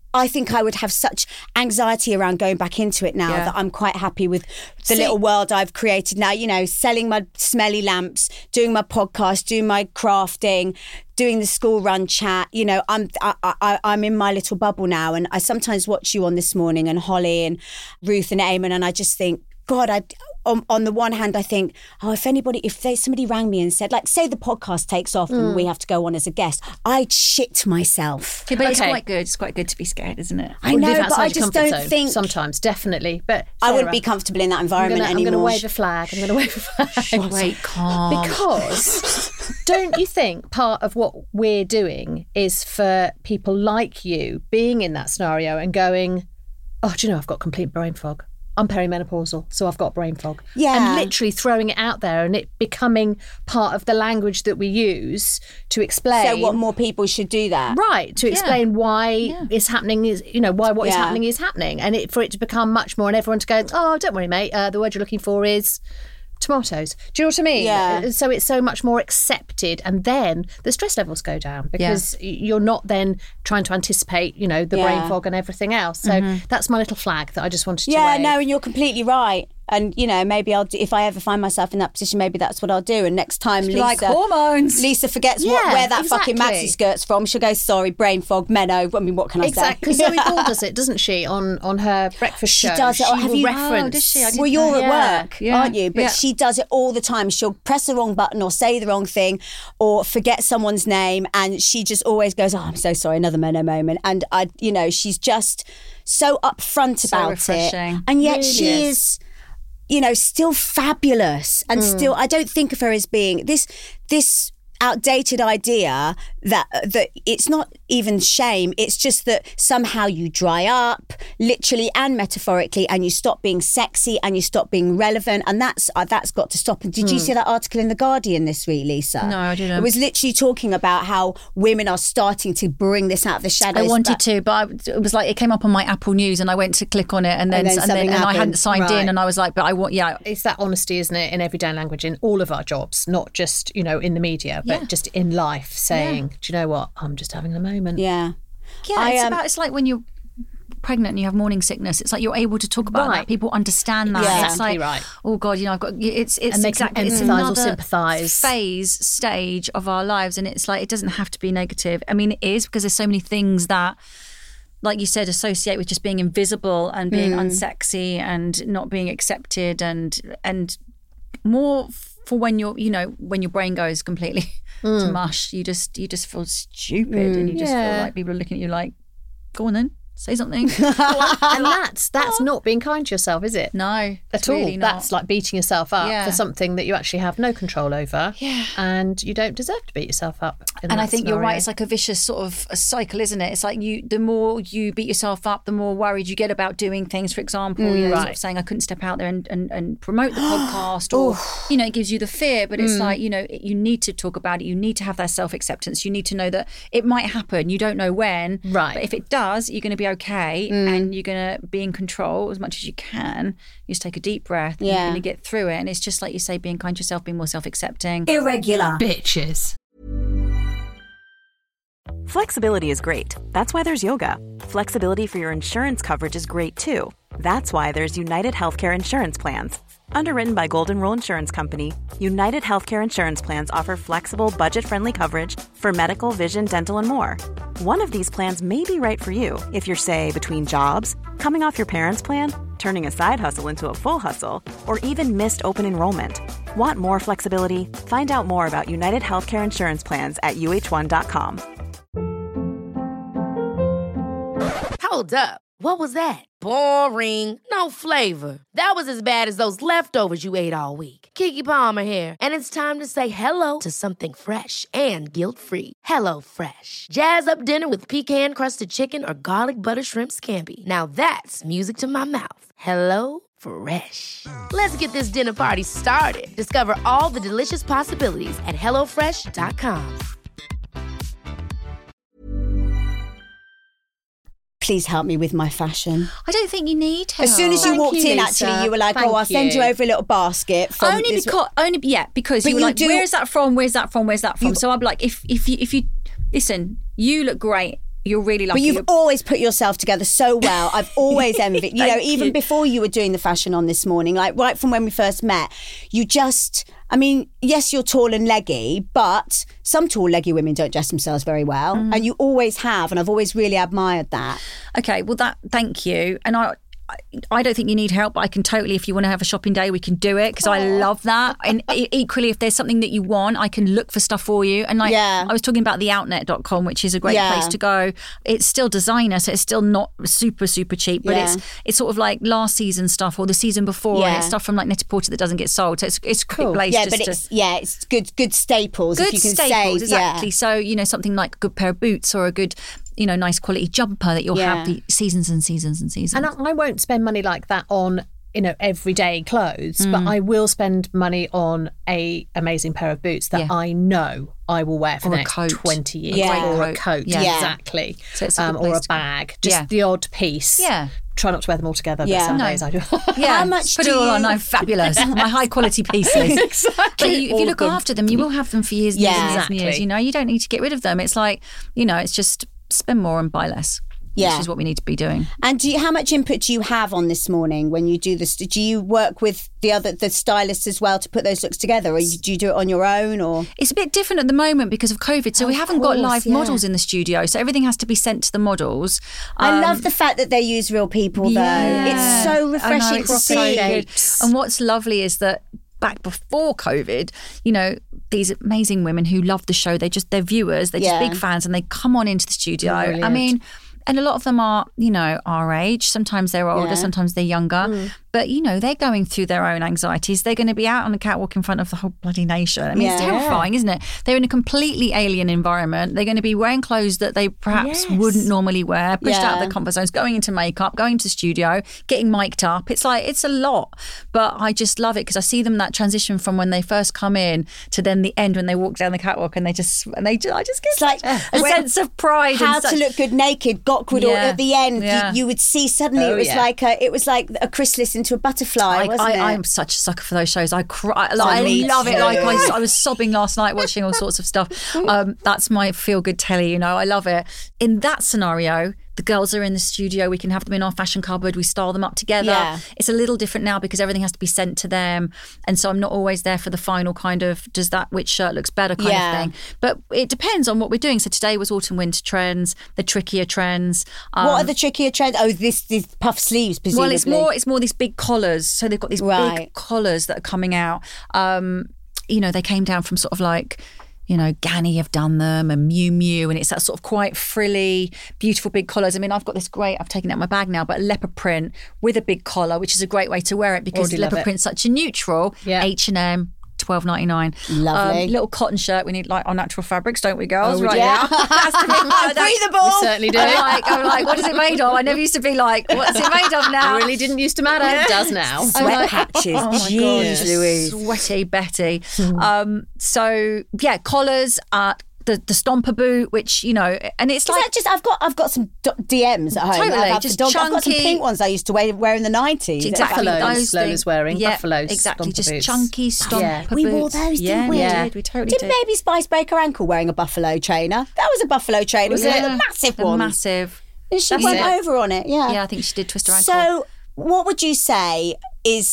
I think I would have such anxiety around going back into it now Yeah. that I'm quite happy with the See- little world I've created now, you know, selling my smelly lamps, doing my podcast, doing my crafting, doing the school run chat. You know, I'm I, I, I'm in my little bubble now, and I sometimes watch you on This Morning and Holly and Ruth and Eamon, and I just think, God, I on, on the one hand, I think, oh, if anybody, if they, somebody rang me and said, like, say the podcast takes off and we have to go on as a guest, I'd shit myself. Yeah, but it's Okay. quite good. It's quite good to be scared, isn't it? I Or know, live but outside I your just comfort don't zone. think Sometimes, definitely. But I wouldn't Sarah, be comfortable in that I'm environment gonna, I'm anymore. going to wave a flag. I'm going to wave a flag. Wait, calm. Because don't you think part of what we're doing is for people like you being in that scenario and going, oh, do you know, I've got complete brain fog. I'm perimenopausal, so I've got brain fog. Yeah. And literally throwing it out there and it becoming part of the language that we use to explain. So what more people should do that? Right, to explain why it's happening is, you know, why what is Yeah. happening is happening. And it, for it to become much more and everyone to go, oh, don't worry, mate, uh, the word you're looking for is tomatoes. Do you know what I mean? Yeah. Uh, So it's so much more accepted, and then the stress levels go down because y you're not then trying to anticipate, you know, the Yeah. brain fog and everything else. So that's my little flag that I just wanted to Yeah, wave. no, and you're completely right. And, you know, maybe I'll do, if I ever find myself in that position, maybe that's what I'll do. And next time Lisa, like hormones. Lisa forgets what, Yeah, where that fucking exactly. maxi skirt's from, she'll go, sorry, brain fog, Menno. I mean, what can I Exactly, say? because Zoe Ball does it, doesn't she, on on her breakfast She show? does it. She Oh, have will you- reference. Oh, does she? I didn't Well, you're at Yeah. work, Yeah. aren't you? But Yeah. she does it all the time. She'll press the wrong button or say the wrong thing or forget someone's name, and she just always goes, "Oh, I'm so sorry, another Menno moment." And I, you know, she's just so upfront So about refreshing. it, and yet Really she is. is, you know, still fabulous, and still, I don't think of her as being this this outdated idea that that it's not even shame, it's just that somehow you dry up literally and metaphorically, and you stop being sexy and you stop being relevant, and that's uh, that's got to stop. And did you see that article in The Guardian this week, Lisa? No, I didn't. It was literally talking about how women are starting to bring this out of the shadows. I wanted but- to, but I, it was like it came up on my Apple News, and I went to click on it, and then And then and, then, something and I happened. hadn't signed Right. in, and I was like, but I want, yeah, It's that honesty, isn't it, in everyday language, in all of our jobs, not just, you know, in the media, but Yeah. just in life, saying, do you know what, I'm just having a moment. Yeah. yeah. I, it's um, about it's like when you're pregnant and you have morning sickness. It's like you're able to talk about Right. that. People understand that. Yeah. It's Exactly like, right. oh God, you know, I've got it's it's And they can exactly it's empathise or another sympathise. phase stage of our lives, and it's like it doesn't have to be negative. I mean, it is, because there's so many things that, like you said, associate with just being invisible and being unsexy and not being accepted, and and more for when you're, you know, when your brain goes completely to mush, you just you just feel stupid, and you just Yeah. feel like people are looking at you like, go on then, say something. And that's that's not being kind to yourself, is it? No, At it's all. really not. That's like beating yourself up Yeah. for something that you actually have no control over. Yeah. And you don't deserve to beat yourself up. in And I that think you're scenario. right. It's like a vicious sort of a cycle, isn't it? It's like you, the more you beat yourself up, the more worried you get about doing things. For example, you know, sort Right. of saying I couldn't step out there and, and, and promote the podcast, or you know, it gives you the fear. But it's like, you know, you need to talk about it. You need to have that self acceptance. You need to know that it might happen. You don't know when, Right. But if it does, you're going to be okay, and you're going to be in control as much as you can. You just take a deep breath. And Yeah. you're going to get through it. And it's just like you say, being kind to yourself, being more self accepting. Irregular. bitches. Flexibility is great. That's why there's yoga. Flexibility for your insurance coverage is great too. That's why there's United Healthcare Insurance Plans. Underwritten by Golden Rule Insurance Company, United Healthcare Insurance Plans offer flexible, budget-friendly coverage for medical, vision, dental, and more. One of these plans may be right for you if you're, say, between jobs, coming off your parents' plan, turning a side hustle into a full hustle, or even missed open enrollment. Want more flexibility? Find out more about United Healthcare Insurance Plans at U H one dot com. Hold up. What was that? Boring. No flavor. That was as bad as those leftovers you ate all week. Keke Palmer here, and it's time to say hello to something fresh and guilt-free. Hello Fresh. Jazz up dinner with pecan-crusted chicken or garlic butter shrimp scampi. Now that's music to my mouth. Hello Fresh. Let's get this dinner party started. Discover all the delicious possibilities at hello fresh dot com. Please help me with my fashion. I don't think you need help. As soon as you Thank walked you, in, Lisa. actually, you were like, Thank "Oh, I'll send you you. over a little basket." From only this- because only yeah because But you were you like, do- where's that from? Where's that from? Where's that from? You- so I'm like, if if you if you listen, you look great. You're really lucky. But you've You're- always put yourself together so well. I've always envied, you know, Thank even you. before you were doing the fashion on this morning, like right from when we first met, you just, I mean, yes, you're tall and leggy, but some tall, leggy women don't dress themselves very well. Mm. And you always have. And I've always really admired that. Okay, well, that. Thank you. And I. I don't think you need help, but I can totally, if you want to have a shopping day, we can do it because I love that. And e- equally, if there's something that you want, I can look for stuff for you. And like Yeah. I was talking about the outnet dot com, which is a great Yeah. place to go. It's still designer, so it's still not super, super cheap, but Yeah. it's it's sort of like last season stuff or the season before. And Yeah. it's stuff from like Net-a-Porter that doesn't get sold. So it's, it's a great Cool. place Yeah, just but to... it's, yeah, it's good, good staples. Good if you can staples, save, exactly. Yeah. So, you know, something like a good pair of boots or a good, you know, nice quality jumper that you'll Yeah. have the seasons and seasons and seasons. And I, I won't spend money like that on, you know, everyday clothes, Mm. but I will spend money on a amazing pair of boots that Yeah. I know I will wear for Or the a next coat. twenty years. Yeah. Or a Great coat, coat. Yeah. Yeah. exactly. So it's a good um, or place a to go. bag, just Yeah. the odd piece. Yeah. Try not to wear them all together, but Yeah. some No. days I do. Yeah, How much put do it all on? you- I'm fabulous. My high quality pieces. Exactly. But you, if All you of look them. after them, you will have them for years and Yeah. years and years and years. Exactly. You know, you don't need to get rid of them. It's like, you know, it's just spend more and buy less. Yeah. Which is what we need to be doing. And do you, how much input do you have on This Morning when you do this? Do you work with the other the stylists as well to put those looks together, or you, do you do it on your own? Or It's a bit different at the moment because of COVID. So we Of haven't got course, live yeah. models in the studio. So everything has to be sent to the models. I Um, love the fact that they use real people, though. It's so I know, refreshing it's to so see. good. And what's lovely is that back before COVID, you know, these amazing women who love the show, they just, they're viewers, they're Yeah. just big fans and they come on into the studio. I Brilliant. mean, and a lot of them are, you know, our age. Sometimes they're older, Yeah. sometimes they're younger. But, you know, they're going through their own anxieties. They're going to be out on the catwalk in front of the whole bloody nation. I mean, it's Yeah. terrifying, isn't it? They're in a completely alien environment. They're going to be wearing clothes that they perhaps Yes. wouldn't normally wear, pushed out of Yeah. their comfort zones, going into makeup, going to the studio, getting mic'd up. It's like, it's a lot. But I just love it because I see them that transition from when they first come in to then the end when they walk down the catwalk and they just, and they just, I just get It's like a when- sense of pride. How and to such, Look Good Naked, Gokwood, or Yeah. at the end, Yeah. you, you would see suddenly Oh, it was yeah. like a, it was like a chrysalis into a butterfly, I, wasn't I, it? I'm such a sucker for those shows. I cry. Like, I me love it. too. Like I, I was sobbing last night watching all sorts of stuff. Um, that's my feel good telly. You know, I love it. In that scenario, the girls are in the studio. We can have them in our fashion cupboard. We style them up together. Yeah. It's a little different now because everything has to be sent to them, and so I'm not always there for the final kind of does that which shirt looks better kind Yeah. of thing. But it depends on what we're doing. So today was autumn winter trends, the trickier trends. Um, what are the trickier trends? Oh, this, this puff sleeves, presumably. well, it's more it's more these big collars. So they've got these Right. big collars that are coming out. Um, you know, they came down from sort of like, you know, Ganni have done them and Miu Miu, and it's that sort of quite frilly, beautiful big collars. I mean, I've got this great, I've taken it out of my bag now, but a leopard print with a big collar, which is a great way to wear it because Already love leopard it. print's such a neutral. Yeah. H and M. twelve ninety-nine. Lovely. Um, little cotton shirt. We need like our natural fabrics, don't we, girls? Oh, we right do. now. Has to be like that. Breathable. We certainly do. I'm like, I'm like, what is it made of? I never used to be like, what's it made of now? It really didn't used to matter. It does now. Sweat patches. Oh my Jeez, God, Louise. sweaty Betty. Um, so yeah, collars, uh, the the stomper boot, which you know, and it's Is like that just? I've got I've got some d- D Ms at home. that Totally, I've had for just dog- I've got some chunky- pink ones I used to wear, wear in the nineties. exactly Buffaloes, those Lola's things. wearing, yeah, buffaloes, exactly, stomper just boots. chunky stomper Yeah. boots. We wore those, yeah, didn't we? we Yeah. did. We totally Did did. Baby Spice break her ankle wearing a buffalo trainer? That was a buffalo trainer, wasn't it? Yeah. A massive The one. massive. And she That's went it. over on it. Yeah. Yeah, I think she did twist her ankle. So, what would you say is?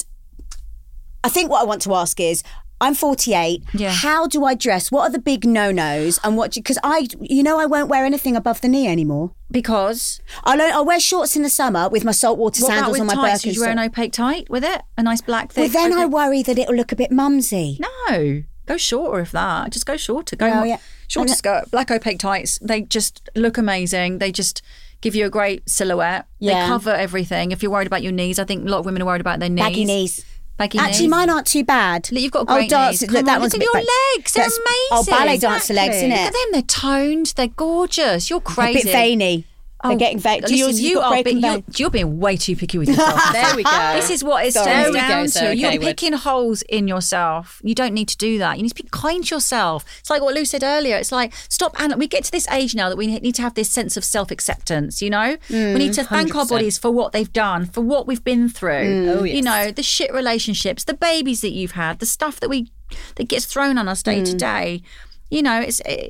I think what I want to ask is. I'm forty-eight. Yeah. How do I dress? What are the big no-nos? And what? Because I, you know, I won't wear anything above the knee anymore. because I'll, I'll wear shorts in the summer with my saltwater what about sandals with on my tights? Did Birkenstock. you wear an opaque tight with it? A nice black Well, thick. then I opaque- worry that it'll look a bit mumsy. No, go shorter if that. Just go shorter. Go Oh, more- yeah. shorter And- skirt, black opaque tights. They just look amazing. They just give you a great silhouette. Yeah. They cover everything. If you're worried about your knees, I think a lot of women are worried about their knees. Baggy knees. Baggy Actually, knees. mine aren't too bad. Look, you've got Oh, great dance- knees. look, Come that on, one's look a at bit your back- legs. They're that's- amazing. oh, ballet dancer legs, Exactly. innit? Look at them. They're toned. They're gorgeous. You're A crazy. bit veiny. They're getting veiny. Do Listen, yours, you've you got are broken be- you're, vein? you're being way too picky with yourself. There we go. This is what it Sorry. stems There we down go, to. Sarah You're Kaywood. picking holes in yourself. You don't need to do that. You need to be kind to yourself. It's like what Lou said earlier. It's like, stop. And we get to this age now that we need to have this sense of self-acceptance, you know? we need to thank one hundred our percent. bodies for what they've done, for what we've been through. Oh, You yes. know, the shit relationships, the babies that you've had, the stuff that we that gets thrown on us day to day. You know, it's... It,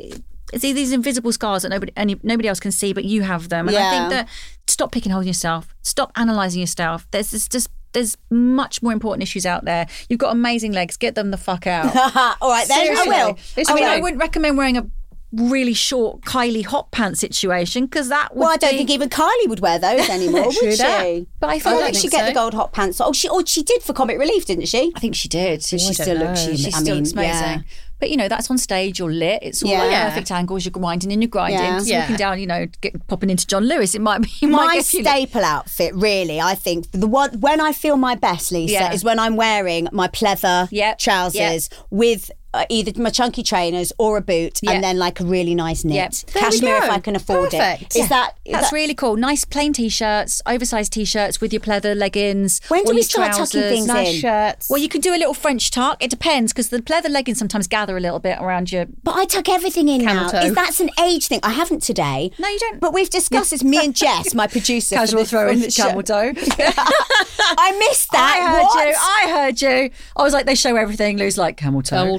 it's these invisible scars that nobody any, nobody else can see, but you have them. And Yeah. I think that stop picking holes in yourself. Stop analysing yourself. There's this just there's much more important issues out there. You've got amazing legs. Get them the fuck out. All right, then Seriously. I will. I mean, I wouldn't recommend wearing a really short Kylie hot pants situation because that would Well, I don't be... think even Kylie would wear those anymore, would True she? that. But I I thought don't I think think she'd get so. the gold hot pants. Oh, she, or she did for Comic Relief, didn't she? I think she did. But she I still don't looks. know. She, She I still mean, looks amazing. yeah. But, you know, that's on stage, you're lit. It's all Yeah. at Yeah. perfect angles. You're grinding and you're grinding. Yeah. Just Yeah. walking down, you know, get, popping into John Lewis. It might be it might My get you- staple outfit, really, I think the one when I feel my best, Lisa, Yeah. is when I'm wearing my pleather Yep. trousers with uh, either my chunky trainers or a boot, Yep. and then like a really nice knit Yep. There we cashmere if go. I can afford Perfect. it. Is that is That's that, really cool. Nice plain t-shirts, oversized t-shirts with your pleather leggings. When do or we your start tucking trousers. things Nice in? shirts. Well, you could do a little French tuck. It depends because the pleather leggings sometimes gather a little bit around your. But I tuck everything in Camel now. toe. Is that's an age thing? I haven't today. No, you don't. But we've discussed this. Me and Jess, my producer, for Casual this- throw in from the show. camel toe. I missed that. I heard What? you. I heard you. I was like, they show everything. Lou's like camel toe.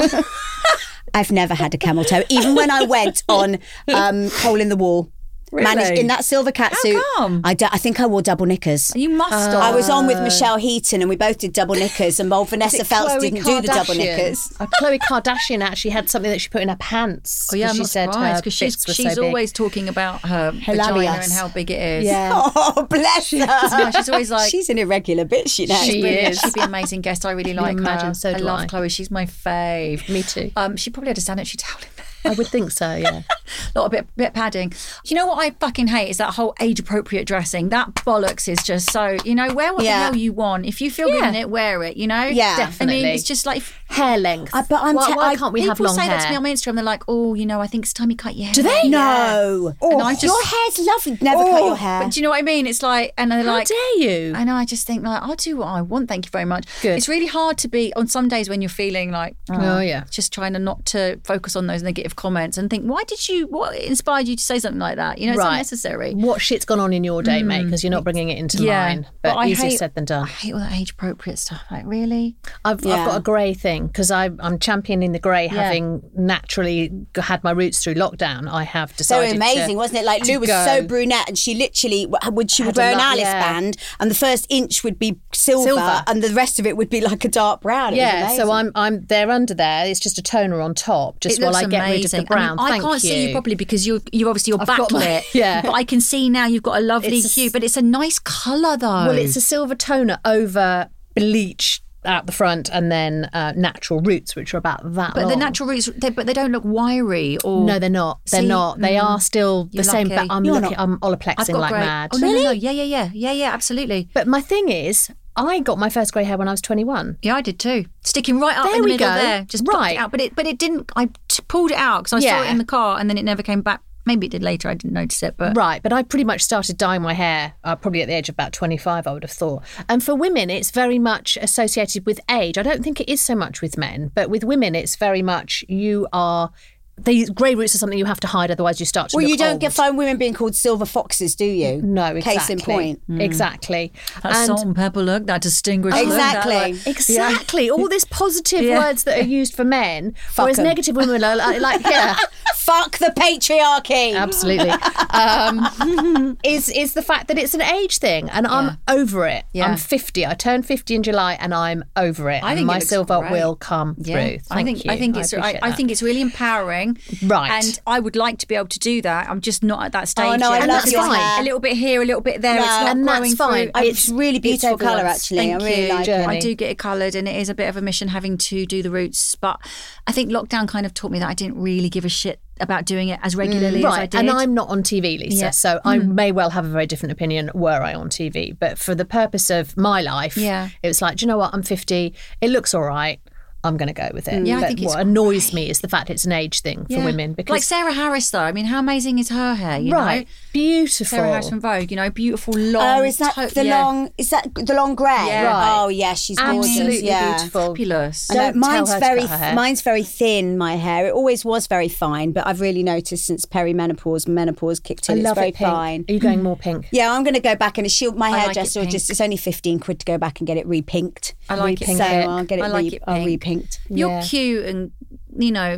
I've never had a camel toe, even when I went on um, Hole in the Wall. Really? Managed in that silver cat How suit. come? I, do, I think I wore double knickers. You must. have. I was on with Michelle Heaton and we both did double knickers, and old Vanessa Feltz Khloe didn't do the double Kardashian? knickers. Uh, Khloe Kardashian actually had something that she put in her pants. Oh yeah, 'cause I'm she not said surprised her because she's bits were she's so big. always talking about her vagina Hilarious. and how big it is. Yeah. Oh, bless her. Yeah, she's always like. She's an irregular bitch, you know. She is. She'd be an amazing guest. I really like imagine? her. So I do love I. Chloe. She's my fave. Me too. Um, she probably had a sanitary towel in there. I would think so, yeah. A little bit, bit padding. You know what I fucking hate is that whole age appropriate dressing. That bollocks is just so. You know, wear what Yeah. the hell you want. If you feel good Yeah. in it, wear it. You know. Yeah. I Definitely. mean, it's just like. Hair length. Uh, but I'm why, te- why I- can't we have People long say hair? that to me on my Instagram. They're like, "Oh, you know, I think it's time you cut your hair." Do they? No. Oh, And I just- your hair's lovely. Never cut your hair. But do you know what I mean? It's like, and they're How like, dare you? I know. I just think like, I'll do what I want. Thank you very much. Good. It's really hard to be on some days when you're feeling like, Oh, yeah. just trying to not to focus on those negative comments and think, why did you? What inspired you to say something like that? You know, it's Right. unnecessary. What shit's gone on in your day, mate? Because you're not bringing it into Yeah. mine. But, I easier hate- said than done. I hate all that age appropriate stuff. Like, really? I've, I've Yeah. got a grey thing because I'm championing the grey, having naturally g- had my roots through lockdown. I have So decided amazing, to, wasn't it? Like to Lou was go. so brunette, and she literally, when she would Had a wear an lot- Alice yeah. band, and the first inch would be silver, Silver. and the rest of it would be like a dark brown. It was Yeah, amazing. so I'm I'm there under there. It's just a toner on top, just It while looks I get rid of amazing. the brown. I, mean, I Thank can't see you properly because you're you're obviously you're I've got my- backlit. yeah. But I can see now you've got a lovely It's a- hue, but it's a nice colour though. Well, it's a silver toner over bleach out the front, and then uh, natural roots, which are about that but long. the natural roots, they, but they don't look wiry or. No, they're not. They're See? not. They are still the You're same. lucky. But I'm You're looking. not. I'm I've oleplexing got like grey. mad. Oh no, no, no, yeah, yeah, yeah, yeah, yeah, absolutely. But my thing is, I got my first grey hair when I was twenty-one. Yeah, I did too. Sticking right up There in the we middle go. there, just plucked Right. it out. But it, but it didn't. I t- pulled it out because I saw Yeah. it in the car, and then it never came back. Maybe it did later. I didn't notice it, but Right, but I pretty much started dyeing my hair uh, probably at the age of about twenty-five, I would have thought. And for women, it's very much associated with age. I don't think it is so much with men, but with women, it's very much you are. These grey roots are something you have to hide, otherwise you start to well, look you don't old. get find women being called silver foxes, do you? No, exactly. Case in point. Exactly. that salt and pepper look, that distinguished look, that, Exactly. like- Exactly. All these positive Yeah. words that are used for men, Fuck whereas 'em. negative women are like, like yeah. Fuck the patriarchy. Absolutely. Um, is is the fact that it's an age thing, and I'm over it. Yeah. I'm fifty. I turned fifty in July, and I'm over it. I and think it my looks silver great. will come Yeah, through. Thank I think you. I think it's I, appreciate I that. think it's really empowering, Right. And I would like to be able to do that. I'm just not at that stage. Oh, no, I yet. love Because your it's hair. A little bit here, a little bit there. No, it's not and that's growing fine. through. It's really beautiful it's colour, everyone's. actually. Thank I really you. like Journey. I do get it coloured, and it is a bit of a mission having to do the roots. But I think lockdown kind of taught me that I didn't really give a shit about doing it as regularly as I Right, did. and I'm not on T V, Lisa, Yeah. so I may well have a very different opinion were I on T V. But for the purpose of my life, Yeah. it was like, do you know what? I'm fifty. It looks all right. I'm going to go with it. Yeah, I but think it's what annoys me is the fact it's an age thing for Yeah. women. Because like Sarah Harris, though. I mean, how amazing is her hair? You right, know? beautiful. Sarah Harris from Vogue. You know, beautiful long. Oh, is that to- the yeah. long? Is that the long grey? Yeah. Right. Oh, yeah, she's gorgeous. Absolutely yeah. beautiful. Fabulous. I know, Don't tell mine's her to very cut her hair. mine's very thin. My hair it always was very fine, but I've really noticed since perimenopause, menopause kicked I in. It's love very it pink. fine. Are you going more pink? Yeah, I'm going to go back and shield my I like hairdresser. it will just pink. it's only fifteen quid to go back and get it re-pinked. I like it so pink. I'll get it. I like re- it I'll pink. re-pinked. You're Yeah. cute and, you know,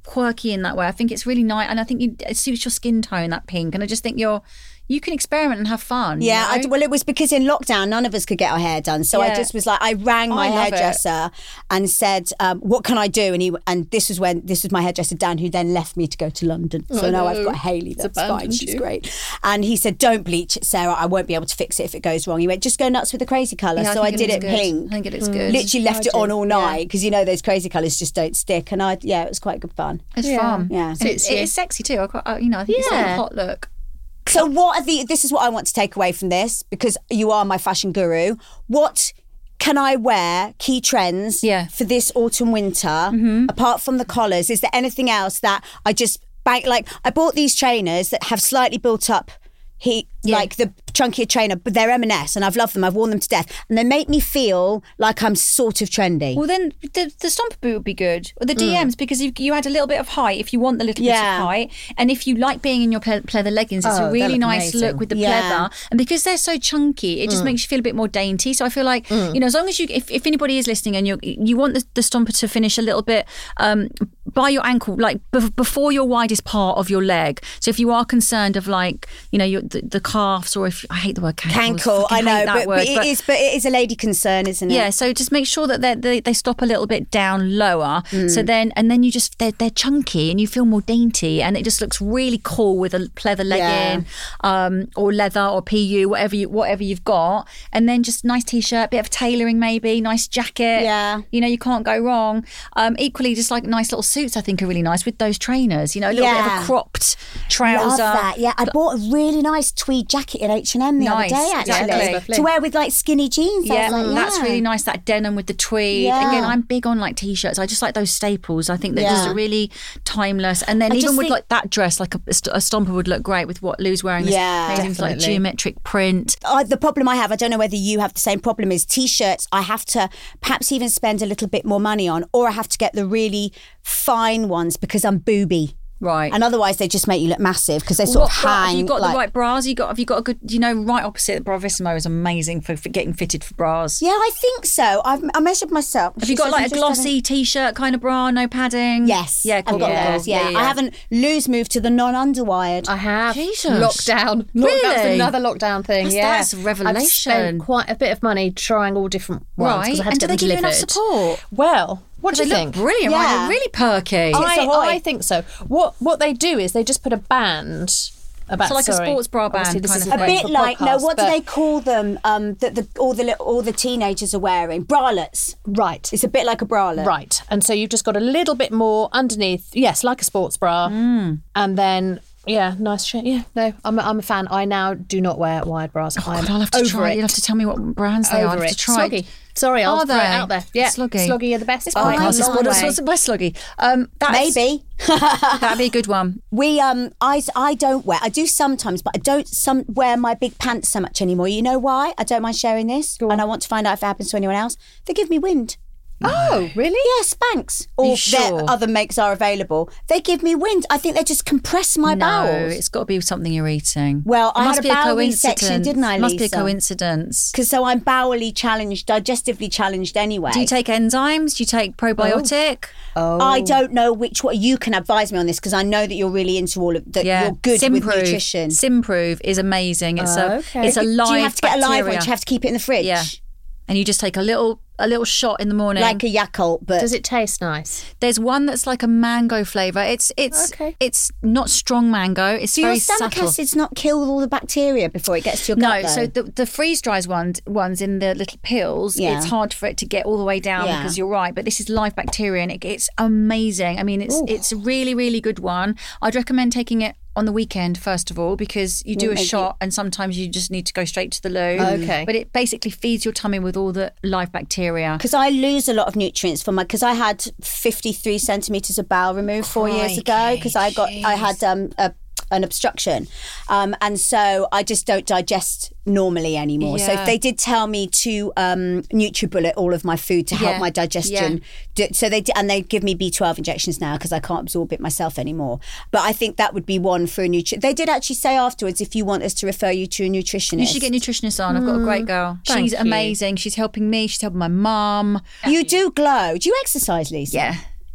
quirky in that way. I think it's really nice, and I think you, it suits your skin tone, that pink. And I just think you're you can experiment and have fun. Yeah, you know? I, well, it was because in lockdown, none of us could get our hair done. So Yeah. I just was like, I rang my I love hairdresser and said, um, what can I do? And he and this was when, this was my hairdresser, Dan, who then left me to go to London. So Oh, now no. I've got Hayley, that's fine, abandoned she's you. great. And he said, don't bleach it, Sarah, I won't be able to fix it if it goes wrong. He went, just go nuts with the crazy colour. Yeah, so I, think did looks it good. pink. I think it looks good. Literally left it on all Yeah. night because you know those crazy colours just don't stick. And I, yeah, it was quite good fun. It's Yeah. fun. Yeah. And it's, Suits you. it's sexy too. I quite, I- you know, I think it's like Yeah. a hot look. So what are the, this is what I want to take away from this because you are my fashion guru. What can I wear, key trends Yeah. for this autumn winter, apart from the collars? Is there anything else that I just bank, like I bought these trainers that have slightly built up heat, like the chunkier trainer, but they're M and S and I've loved them. I've worn them to death and they make me feel like I'm sort of trendy. Well, then the, the stomper boot would be good. Or the D Ms, because you, you add a little bit of height if you want the little bit Yeah. of height. And if you like being in your ple- pleather leggings, it's Oh, a they really look nice amazing. look with the Yeah. pleather. And because they're so chunky, it just makes you feel a bit more dainty. So I feel like, you know, as long as you, if, if anybody is listening and you you want the, the stomper to finish a little bit um, by your ankle, like b- before your widest part of your leg. So if you are concerned of like, you know, your, the, the calves, or if, I hate the word cankles. Cankle, I fucking know, hate that but, word, but it is, but it is a lady concern, isn't it? yeah, so just make sure that they're- they they stop a little bit down lower. Mm. So then, and then you just they're, they're chunky and you feel more dainty, and it just looks really cool with a pleather legging, um, or leather or P U, whatever you whatever you've got, and then just nice t-shirt, bit of tailoring maybe, nice jacket. Yeah. you know you can't go wrong. Um, equally, just like nice little suits, I think are really nice with those trainers. You know, a little bit of Yeah. a cropped trouser. Love that. Yeah, I bought a really nice tweed jacket in H and M the Nice, other day, yeah, actually, lovely. to wear with like skinny jeans. I Yeah, was like, that's yeah. really nice. That denim with the tweed. Yeah. Again, I'm big on like t-shirts. I just like those staples. I think they're Yeah. just really timeless. And then I even just with think- like that dress, like a, a stomper would look great with what Lou's wearing. This Yeah, amazing like definitely. geometric print. I, the problem I have, I don't know whether you have the same problem, is t-shirts I have to perhaps even spend a little bit more money on, or I have to get the really fine ones because I'm booby. Right. And otherwise they just make you look massive because they sort What of bra- hang. have you got like, the right bras? Have you got have you got a good, you know, right opposite Bravissimo is amazing for, for getting fitted for bras. Yeah, I think so. I've I measured myself. Have you got like a glossy t-shirt kind of bra, no padding? Yes. Yeah, cool. I've got yeah. those. Yeah. I haven't. Lou's moved to the non-underwired. I have. Jesus. Lockdown. Lock- That's Really? another lockdown thing. That's- yeah. that's a I've revelation. spent quite a bit of money trying all different ones Right. because I had And to do get they them give you enough delivered. support? Well, what do They you look think? brilliant, right? Yeah. They're really perky. I, ahoy. I think so. What what they do is they just put a band about So like a sorry. sports bra band Obviously, this kind isn't of A thing. great bit for like no, podcasts, what do but- they call them? Um, that the all the li- all the teenagers are wearing bralettes. Right. It's a bit like a bralette. Right. And so you've just got a little bit more underneath. Yes, like a sports bra. Mm. And then, yeah, nice shape. Yeah, no, I'm a, I'm a fan. I now do not wear wide bras. I'm Oh, God, I'll have to over try. it. You'll have to tell me what brands they are. I'll Over have it. to try. Sloggy. Sorry, I'll Are throw it they? out there. Yeah, Sloggy. Sloggy are the best. This by a podcast is long sponsored way. sponsored by Sloggy. Um, that's, Maybe. that'd be a good one. We um I I don't wear I do sometimes, but I don't some wear my big pants so much anymore. You know why? I don't mind sharing this, and I want to find out if it happens to anyone else. They give me wind. Oh, really? Yeah, Spanx. Or you sure? their other makes are available. They give me wind. I think they just compress my No, bowels. it's got to be something you're eating. Well, It I must had a be bowel coincidence. section, didn't I, It must be a Lisa? coincidence. Because so I'm bowelly challenged, digestively challenged anyway. Do you take enzymes? Do you take probiotic? Oh. I don't know which one. You can advise me on this because I know that you're really into all of that. Yeah, You're good with Simprove. nutrition. Simprove is amazing. It's Oh, a okay. it's a live Do you have to get a live one? bacteria. Do you have to keep it in the fridge? Yeah. And you just take a little a little shot in the morning. Like a Yakult, but Does it taste nice? There's one that's like a mango flavour. It's it's Okay. it's not strong mango. It's do very your stomach subtle. acids not kill all the bacteria before it gets to your No, gut? though? so the, the freeze dries ones ones in the little pills, Yeah. it's hard for it to get all the way down Yeah. because you're right. But this is live bacteria and it, it's amazing. I mean, it's it's a really really good one. I'd recommend taking it on the weekend first of all because you do a maybe- shot and sometimes you just need to go straight to the loo. Okay. But it basically feeds your tummy with all the live bacteria. because I lose a lot of nutrients from my because I had fifty-three centimeters of bowel removed four years ago Crikey, because I got I had um a, an obstruction, um and so I just don't digest normally anymore. So Yeah. if they did tell me to um NutriBullet all of my food to help Yeah, my digestion. Do, so they did, and they give me B twelve injections now because I can't absorb it myself anymore. But I think that would be one for a nutri. They did actually say afterwards if you want us to refer you to a nutritionist. You should get a nutritionist on. I've got a great girl. Thank She's you. amazing. She's helping me. She's helping my mum. You do glow. Do you exercise, Lisa? Yeah.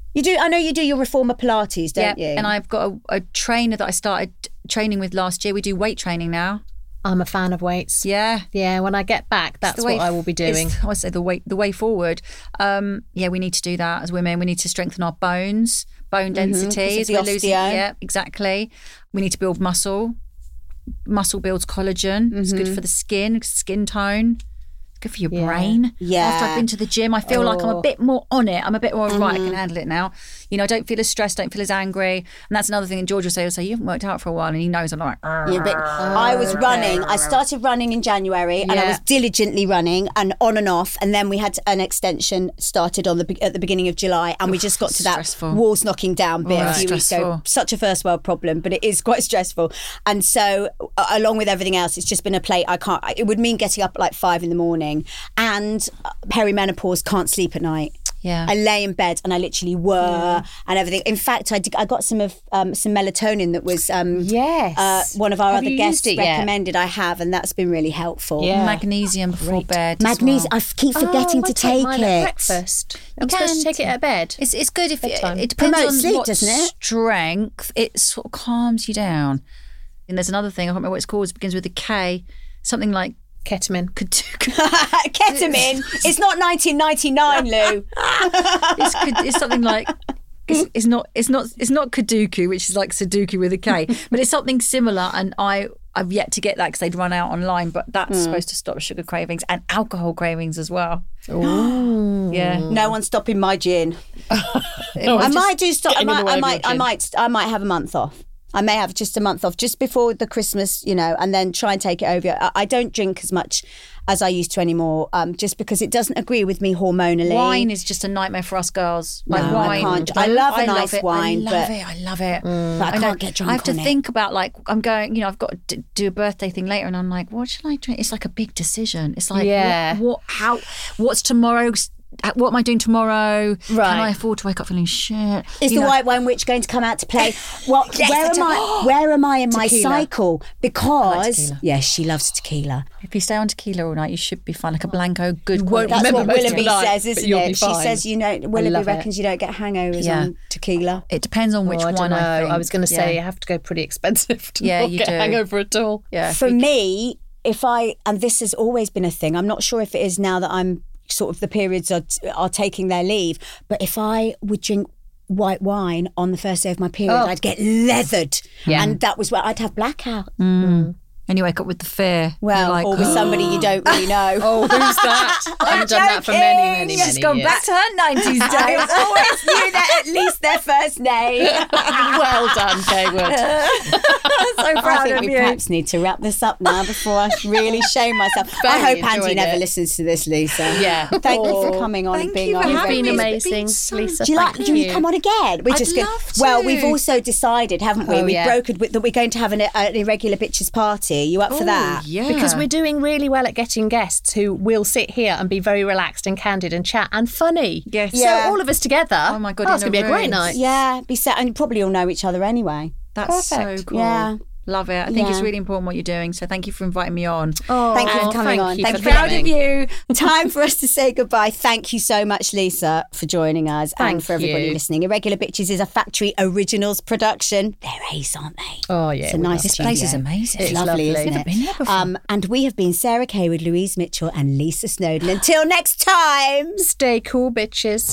You do. I know you do your reformer Pilates, don't yeah. you? And I've got a, a trainer that I started training with last year. We do weight training now. I'm a fan of weights. Yeah. Yeah, when I get back, that's what I will be doing. I would say the way, the way forward. Um, yeah, we need to do that as women. We need to strengthen our bones, bone density. Mm-hmm, we're losing, yeah, exactly. We need to build muscle. Muscle builds collagen. Mm-hmm. It's good for the skin, skin tone. Good for your Yeah. brain. Yeah. After I've been to the gym, I feel Oh. like I'm a bit more on it. I'm a bit more, Mm-hmm. right, I can handle it now. You know, I don't feel as stressed, don't feel as angry. And that's another thing. And George will say, he'll say, you haven't worked out for a while. And he knows I'm like, Yeah, but I was running. I started running in January, and I Yeah. was diligently running, and on and off. And then we had an extension started on the be- at the beginning of July, and we just got to that stressful. walls knocking down bit Oh, a few weeks ago. stressful. Such a first world problem, but it is quite stressful. And so, uh, along with everything else, it's just been a plate. I can't. It would mean getting up at like five in the morning, and perimenopause, can't sleep at night. yeah. I lay in bed and I literally whir and everything. In fact, I, did, I got some of um, some melatonin that was um, Yes. uh, one of our Have other you guests used it yet? recommended. I have, and that's been really helpful. Yeah. Magnesium before bed. as Magnesium. well. I f- keep forgetting Oh, to I take take mine it. at breakfast. I'm You supposed to can take it at bed. It's it's good if it, Bedtime. it depends Promotes on sleep, what doesn't it? strength. It sort of calms you down. And there's another thing I can't remember what it's called. It begins with a K. Something like Ketamine. Ketamine. It's not nineteen ninety-nine, Lou. it's, it's something like. It's, it's not. It's not. It's not Kaduku, which is like Sudoku with a K, but it's something similar. And I, I've yet to get that because they'd run out online. But that's supposed to stop sugar cravings and alcohol cravings as well. Ooh. Yeah. No one's stopping my gin. I might do stop. I getting in the might. way I of might. your I gin. might. I might have a month off. I may have just a month off just before the Christmas, you know, and then try and take it over. I, I don't drink as much as I used to anymore, um, just because it doesn't agree with me hormonally. Wine is just a nightmare for us girls. Like No, I wine, can't. I love a I nice it. wine, I love but- it. I love it. But I know. can't get drunk I have to on it. think about like I'm going. You know, I've got to d- do a birthday thing later, and I'm like, what should I drink? It's like a big decision. It's like, Yeah. what, what how, what's tomorrow's? What am I doing tomorrow? Can Right. I afford to wake up feeling shit? Is You the know, white wine witch going to come out to play? Well, Yes, where the am te- I? Where am I in my Tequila. cycle? Because tequila. yes, she loves tequila. If you stay on tequila all night, you should be fine. Like a Blanco, good won't quality. That's remember what most of Willoughby the night, says, but isn't you'll it? be She fine. says, you know, Willoughby love it. reckons you don't get hangovers Yeah. on tequila. It depends on which Oh, I one. don't know. I, think. I was going to say Yeah. you have to go pretty expensive to Yeah, not you get do. hangover at all. Yeah. For me, if I, and this has always been a thing, I'm not sure if it is now that I'm sort of the periods are, are taking their leave, but if I would drink white wine on the first day of my period, Oh. I'd get leathered. Yeah. And that was where I'd have blackout. And you wake up with the fear. Well, You're like, or with somebody you don't really know. Oh, who's that? I've done that for many, many, many She's gone years. back to her nineties days. I always knew that at least their first name. Well done, Kaywood. so I proud think of we you. perhaps need to wrap this up now before I really shame myself. I Very hope Andy enjoyed never it. listens to this, Lisa. Yeah. Thank you for Oh, coming on and thank being you for on. You've having been me. It's been amazing, so- Lisa. Do you like? thank Do you come on again? We're I'd just gonna- love Well, to. we've also decided, haven't we? Oh, we've yeah. brokered with, that we're going to have an, an irregular bitches party. You up for that? Yeah. Because we're doing really well at getting guests who will sit here and be very relaxed and candid and chat and funny. Yes. So Yeah. all of us together. Oh my God, oh, it's in going to a be a great room. night. Yeah, be set, and you probably all know each other anyway. That's Perfect. so cool. Yeah. Love it. I think it's Yeah. really important what you're doing. So thank you for inviting me on. Oh, Thank you for coming thank on. You Thank for you. Proud coming. of you. Time for us to say goodbye. Thank you so much, Lisa, for joining us and Thank for everybody you. listening. Irregular Bitches is a Factory Originals production. They're ace, aren't they? Oh, yeah. It's a we nice love This them. place is studio. amazing. It's It's lovely, lovely. isn't Never it? been here before. Um, and we have been Sarah Kaywood, Louise Mitchell, and Lisa Snowden. Until next time. Stay cool, bitches.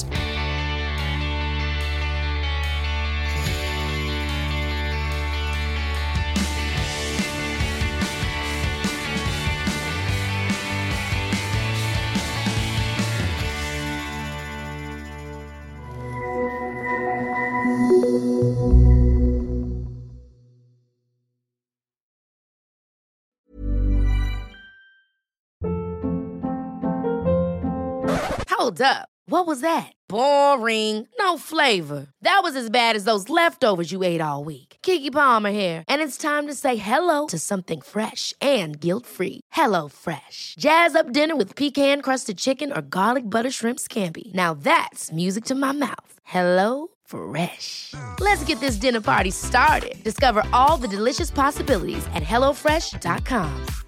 Hold up. What was that? Boring. No flavor. That was as bad as those leftovers you ate all week. Keke Palmer here, and it's time to say hello to something fresh and guilt-free. Hello Fresh. Jazz up dinner with pecan-crusted chicken or garlic butter shrimp scampi. Now that's music to my mouth. Hello Fresh. Let's get this dinner party started. Discover all the delicious possibilities at hello fresh dot com.